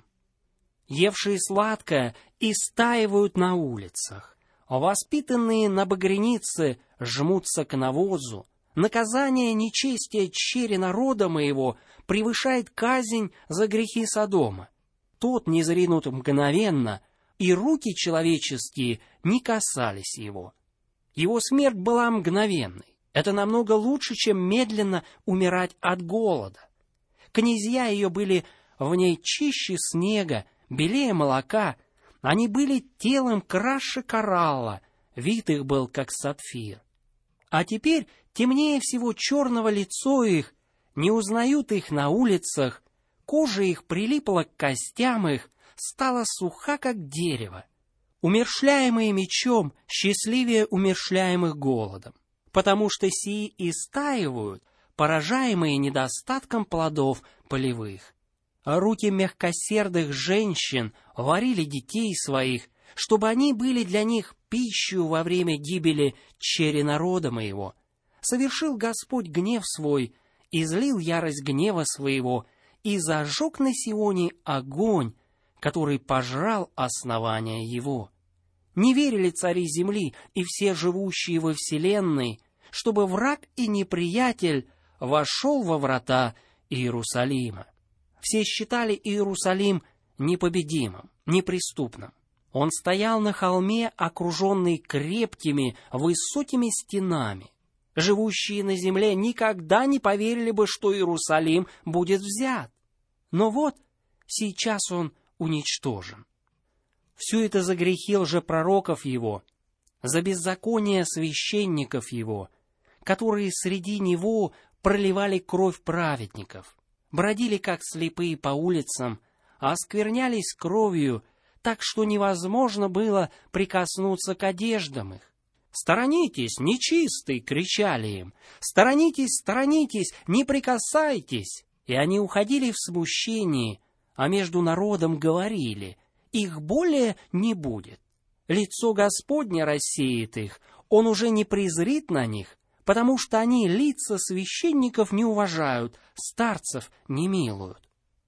Евшие сладкое истаивают на улицах, а воспитанные на багрянице жмутся к навозу. Наказание нечестия чере народа моего превышает казнь за грехи Содома. Тот не зринут мгновенно, и руки человеческие не касались его. Его смерть была мгновенной. Это намного лучше, чем медленно умирать от голода. Князья ее были в ней чище снега, белее молока. Они были телом краше коралла, вид их был, как сапфир. А теперь темнее всего черного лицо их, не узнают их на улицах, кожа их прилипла к костям их, стала суха, как дерево. Умерщвляемые мечом счастливее умерщвляемых голодом, потому что сии истаивают, поражаемые недостатком плодов полевых. А руки мягкосердых женщин варили детей своих, чтобы они были для них пищей во время гибели чере народа моего. Совершил Господь гнев свой, излил ярость гнева своего, и зажег на Сионе огонь, который пожрал основания его. Не верили цари земли и все живущие во вселенной, чтобы враг и неприятель вошел во врата Иерусалима. Все считали Иерусалим непобедимым, неприступным. Он стоял на холме, окруженный крепкими, высокими стенами. Живущие на земле никогда не поверили бы, что Иерусалим будет взят. Но вот сейчас он уничтожен. Все это за грехи лжепророков его, за беззаконие священников его, которые среди него проливали кровь праведников, бродили как слепые по улицам, осквернялись кровью, так что невозможно было прикоснуться к одеждам их. «Сторонитесь, нечистый!» — кричали им. «Сторонитесь, сторонитесь, не прикасайтесь!» И они уходили в смущении, а между народом говорили: «Их более не будет. Лицо Господне рассеет их, Он уже не презрит на них, потому что они лица священников не уважают, старцев не милуют.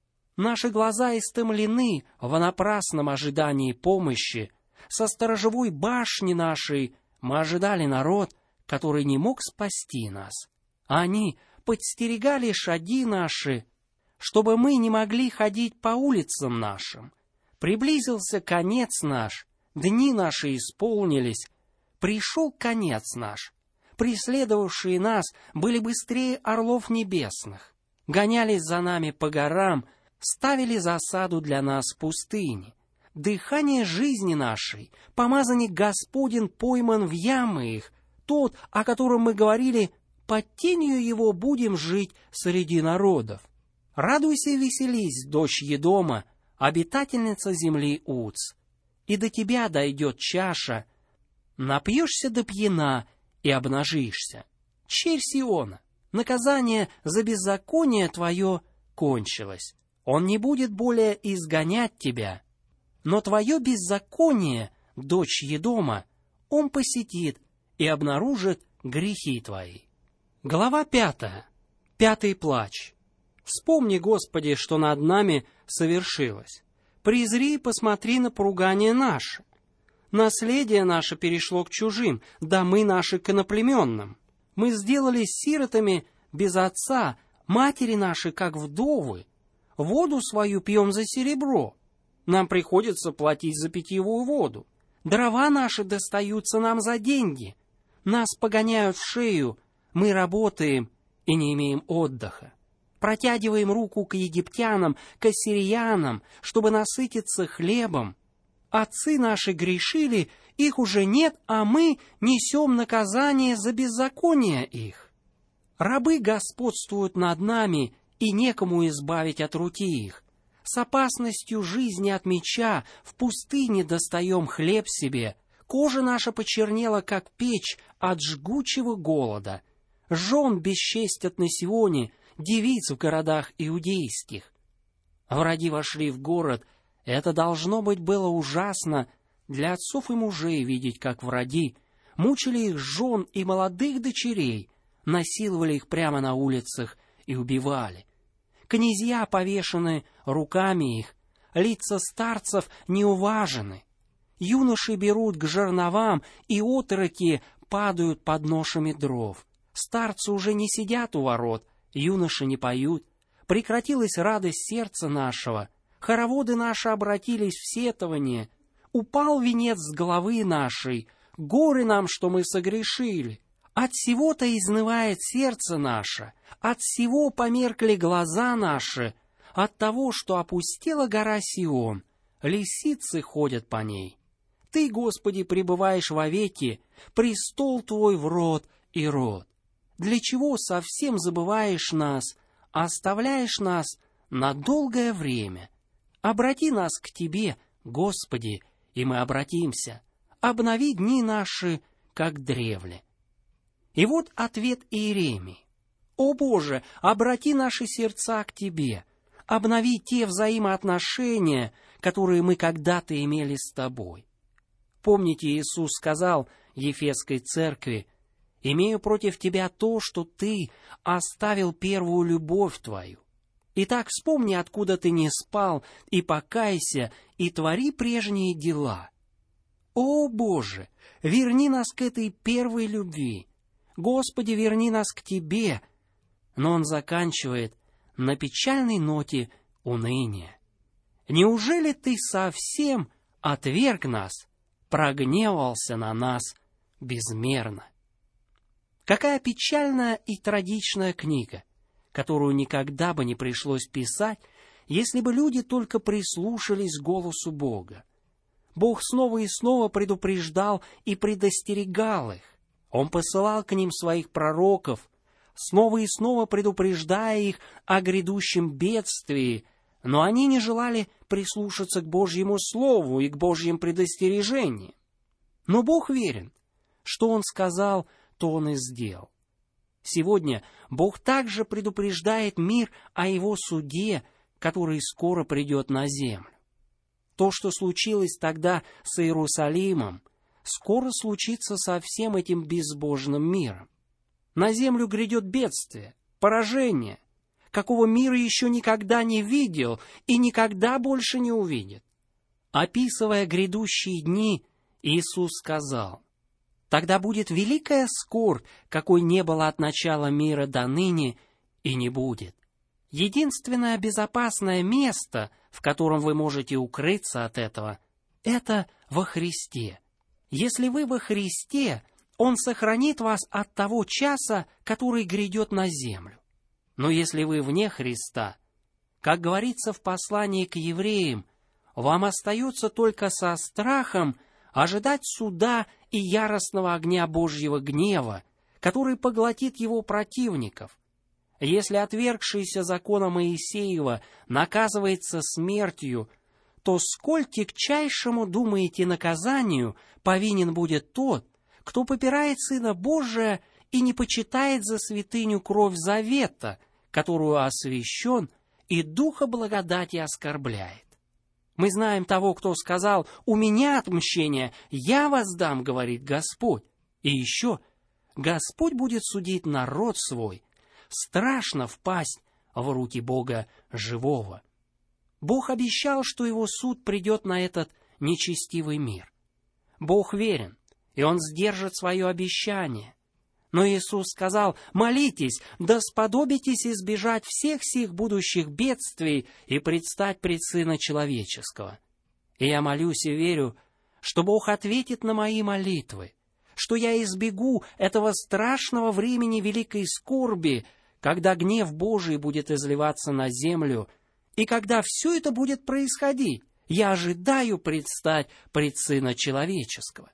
Наши глаза истомлены в напрасном ожидании помощи. Со сторожевой башни нашей мы ожидали народ, который не мог спасти нас. А они подстерегали шаги наши, чтобы мы не могли ходить по улицам нашим. Приблизился конец наш, дни наши исполнились, пришел конец наш. Преследовавшие нас были быстрее орлов небесных, гонялись за нами по горам, ставили засаду для нас в пустыне. Дыхание жизни нашей, помазанник Господень пойман в ямы их, тот, о котором мы говорили, под тенью его будем жить среди народов. Радуйся и веселись, дочь Едома, обитательница земли Уц, и до тебя дойдет чаша, напьешься до пьяна и обнажишься. Черь Сиона, наказание за беззаконие твое кончилось. Он не будет более изгонять тебя, но твое беззаконие, дочь Едома, он посетит и обнаружит грехи твои. Глава пятая. Пятый плач. Вспомни, Господи, что над нами совершилось. Презри и посмотри на поругание наше. Наследие наше перешло к чужим, домы наши к иноплеменным. Мы сделались сиротами без отца, матери наши, как вдовы. Воду свою пьем за серебро. Нам приходится платить за питьевую воду. Дрова наши достаются нам за деньги. Нас погоняют в шею, мы работаем и не имеем отдыха. Протягиваем руку к египтянам, к ассириянам, чтобы насытиться хлебом. Отцы наши грешили, их уже нет, а мы несем наказание за беззаконие их. Рабы господствуют над нами, и некому избавить от руки их. С опасностью жизни от меча в пустыне достаем хлеб себе. Кожа наша почернела, как печь, от жгучего голода. Жен бесчестят на Сионе, девиц в городах иудейских. Враги вошли в город. Это, должно быть, было ужасно для отцов и мужей видеть, как враги мучили их жен и молодых дочерей, насиловали их прямо на улицах и убивали. князья повешены руками их, лица старцев неуважены. Юноши берут к жерновам, и отроки падают под ношами дров. Старцы уже не сидят у ворот, юноши не поют. Прекратилась радость сердца нашего, хороводы наши обратились в сетование. Упал венец с головы нашей, горе нам, что мы согрешили. От всего-то изнывает сердце наше, от всего померкли глаза наши, от того, что опустела гора Сион, лисицы ходят по ней. Ты, Господи, пребываешь вовеки, престол Твой в род и род. Для чего совсем забываешь нас, оставляешь нас на долгое время? Обрати нас к Тебе, Господи, и мы обратимся. Обнови дни наши, как древле. И вот ответ Иеремии. О Боже, обрати наши сердца к Тебе, обнови те взаимоотношения, которые мы когда-то имели с Тобой. Помните, Иисус сказал Ефесской церкви: «Имею против тебя то, что ты оставил первую любовь твою. Итак, вспомни, откуда ты не спал, и покайся, и твори прежние дела». О Боже, верни нас к этой первой любви. Господи, верни нас к Тебе. Но он заканчивает на печальной ноте уныния. Неужели Ты совсем отверг нас, прогневался на нас безмерно? Какая печальная и трагичная книга, которую никогда бы не пришлось писать, если бы люди только прислушались к голосу Бога. Бог снова и снова предупреждал и предостерегал их. Он посылал к ним своих пророков, снова и снова предупреждая их о грядущем бедствии, но они не желали прислушаться к Божьему Слову и к Божьим предостережениям. Но Бог верен, что Он сказал, то Он и сделал. Сегодня Бог также предупреждает мир о Его суде, который скоро придет на землю. То, что случилось тогда с Иерусалимом, скоро случится со всем этим безбожным миром. На землю грядет бедствие, поражение, какого мир еще никогда не видел и никогда больше не увидит. Описывая грядущие дни, Иисус сказал: «Тогда будет великая скорбь, какой не было от начала мира до ныне и не будет». Единственное безопасное место, в котором вы можете укрыться от этого, это во Христе. Если вы во Христе, Он сохранит вас от того часа, который грядет на землю. Но если вы вне Христа, как говорится в послании к евреям, вам остается только со страхом ожидать суда и яростного огня Божьего гнева, который поглотит его противников. Если отвергшийся закона Моисеева наказывается смертью, то сколь тягчайшему, думаете, наказанию повинен будет тот, кто попирает Сына Божия и не почитает за святыню кровь завета, которую освящен, и Духа благодати оскорбляет. Мы знаем того, кто сказал: «У меня отмщение, я воздам, говорит Господь». И еще: «Господь будет судить народ свой». Страшно впасть в руки Бога живого. Бог обещал, что Его суд придет на этот нечестивый мир. Бог верен, и Он сдержит свое обещание. Но Иисус сказал: «Молитесь, да сподобитесь избежать всех сих будущих бедствий и предстать пред Сына Человеческого». И я молюсь и верю, что Бог ответит на мои молитвы, что я избегу этого страшного времени великой скорби, когда гнев Божий будет изливаться на землю, и когда все это будет происходить, я ожидаю предстать пред Сына Человеческого.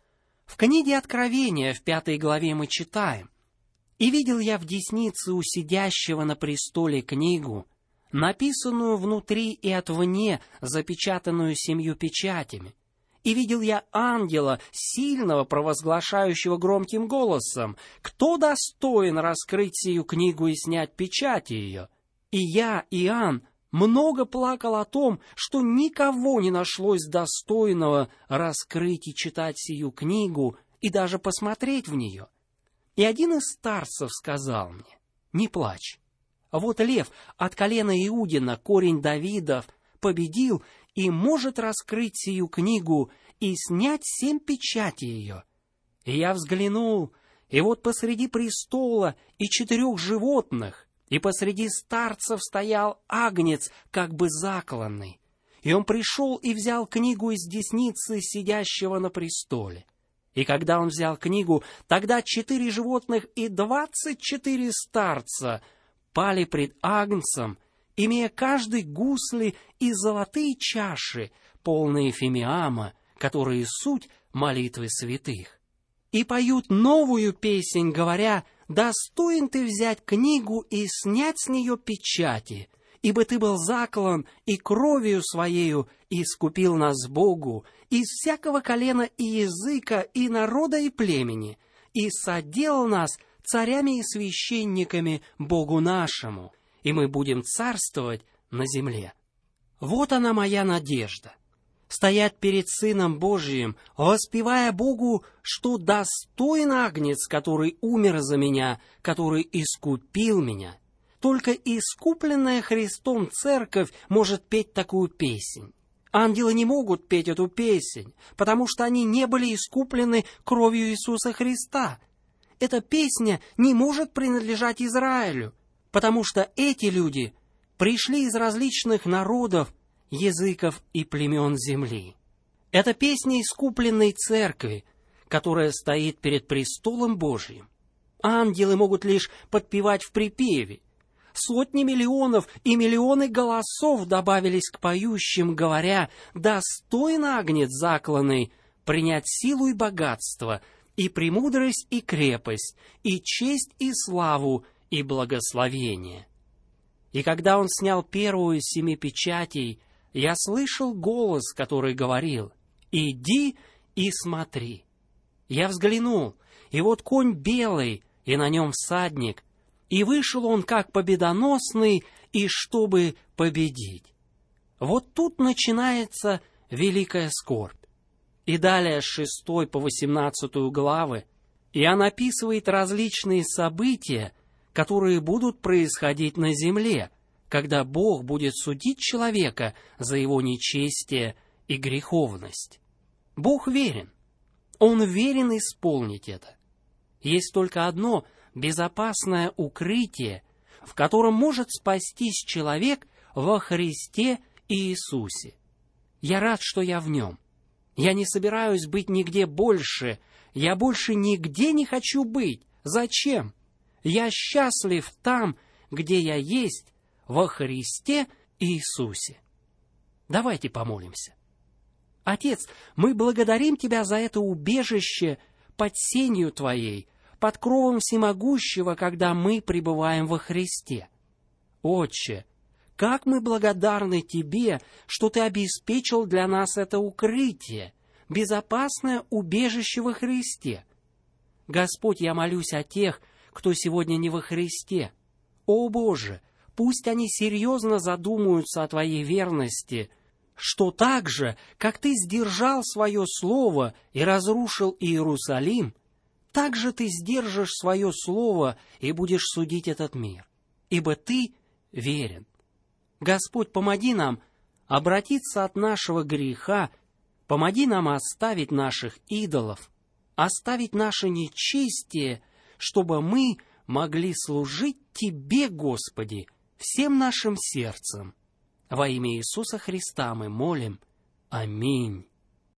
В книге Откровения в пятой главе мы читаем: «И видел я в деснице у сидящего на престоле книгу, написанную внутри и отвне, запечатанную семью печатями. И видел я ангела, сильного, провозглашающего громким голосом: кто достоин раскрыть сию книгу и снять печати ее? И я, Иоанн, много плакал о том, что никого не нашлось достойного раскрыть и читать сию книгу и даже посмотреть в нее. И один из старцев сказал мне: не плачь, А вот лев от колена Иудина, корень Давидов, победил и может раскрыть сию книгу и снять семь печатей ее. И я взглянул, и вот посреди престола и четырех животных, и посреди старцев стоял агнец, как бы закланный. И он пришел и взял книгу из десницы сидящего на престоле. И когда он взял книгу, тогда четыре животных и двадцать четыре старца пали пред агнцем, имея каждый гусли и золотые чаши, полные фимиама, которые суть молитвы святых. И поют новую песнь, говоря: «Достоин ты взять книгу и снять с нее печати, ибо ты был заклан и кровью своею искупил нас Богу из всякого колена и языка, и народа, и племени, и соделал нас царями и священниками Богу нашему, и мы будем царствовать на земле». Вот она моя надежда. Стоять перед Сыном Божиим, воспевая Богу, что достоин агнец, который умер за меня, который искупил меня. Только искупленная Христом церковь может петь такую песнь. Ангелы не могут петь эту песнь, потому что они не были искуплены кровью Иисуса Христа. Эта песня не может принадлежать Израилю, потому что эти люди пришли из различных народов, языков и племен земли. Это песня искупленной церкви, которая стоит перед престолом Божьим. Ангелы могут лишь подпевать в припеве. Сотни миллионов и миллионы голосов добавились к поющим, говоря: «Достоин агнец закланный принять силу и богатство, и премудрость и крепость, и честь и славу, и благословение». И когда он снял первую из семи печатей, я слышал голос, который говорил: «Иди и смотри». Я взглянул, и вот конь белый, и на нем всадник, и вышел он как победоносный, и чтобы победить. Вот тут начинается великая скорбь. И далее с шестой по восемнадцатую главы Иоанн описывает различные события, которые будут происходить на земле, когда Бог будет судить человека за его нечестие и греховность. Бог верен. Он верен исполнить это. Есть только одно безопасное укрытие, в котором может спастись человек во Христе Иисусе. Я рад, что я в нем. Я не собираюсь быть нигде больше. Я больше нигде не хочу быть. Зачем? Я счастлив там, где я есть, во Христе Иисусе. Давайте помолимся. Отец, мы благодарим Тебя за это убежище под сенью Твоей, под кровом всемогущего, когда мы пребываем во Христе. Отче, как мы благодарны Тебе, что Ты обеспечил для нас это укрытие, безопасное убежище во Христе. Господь, я молюсь о тех, кто сегодня не во Христе. О Боже, пусть они серьезно задумаются о Твоей верности, что так же, как Ты сдержал свое слово и разрушил Иерусалим, так же Ты сдержишь свое слово и будешь судить этот мир, ибо Ты верен. Господь, помоги нам обратиться от нашего греха, помоги нам оставить наших идолов, оставить наше нечестие, чтобы мы могли служить Тебе, Господи, всем нашим сердцем. Во имя Иисуса Христа мы молим. Аминь.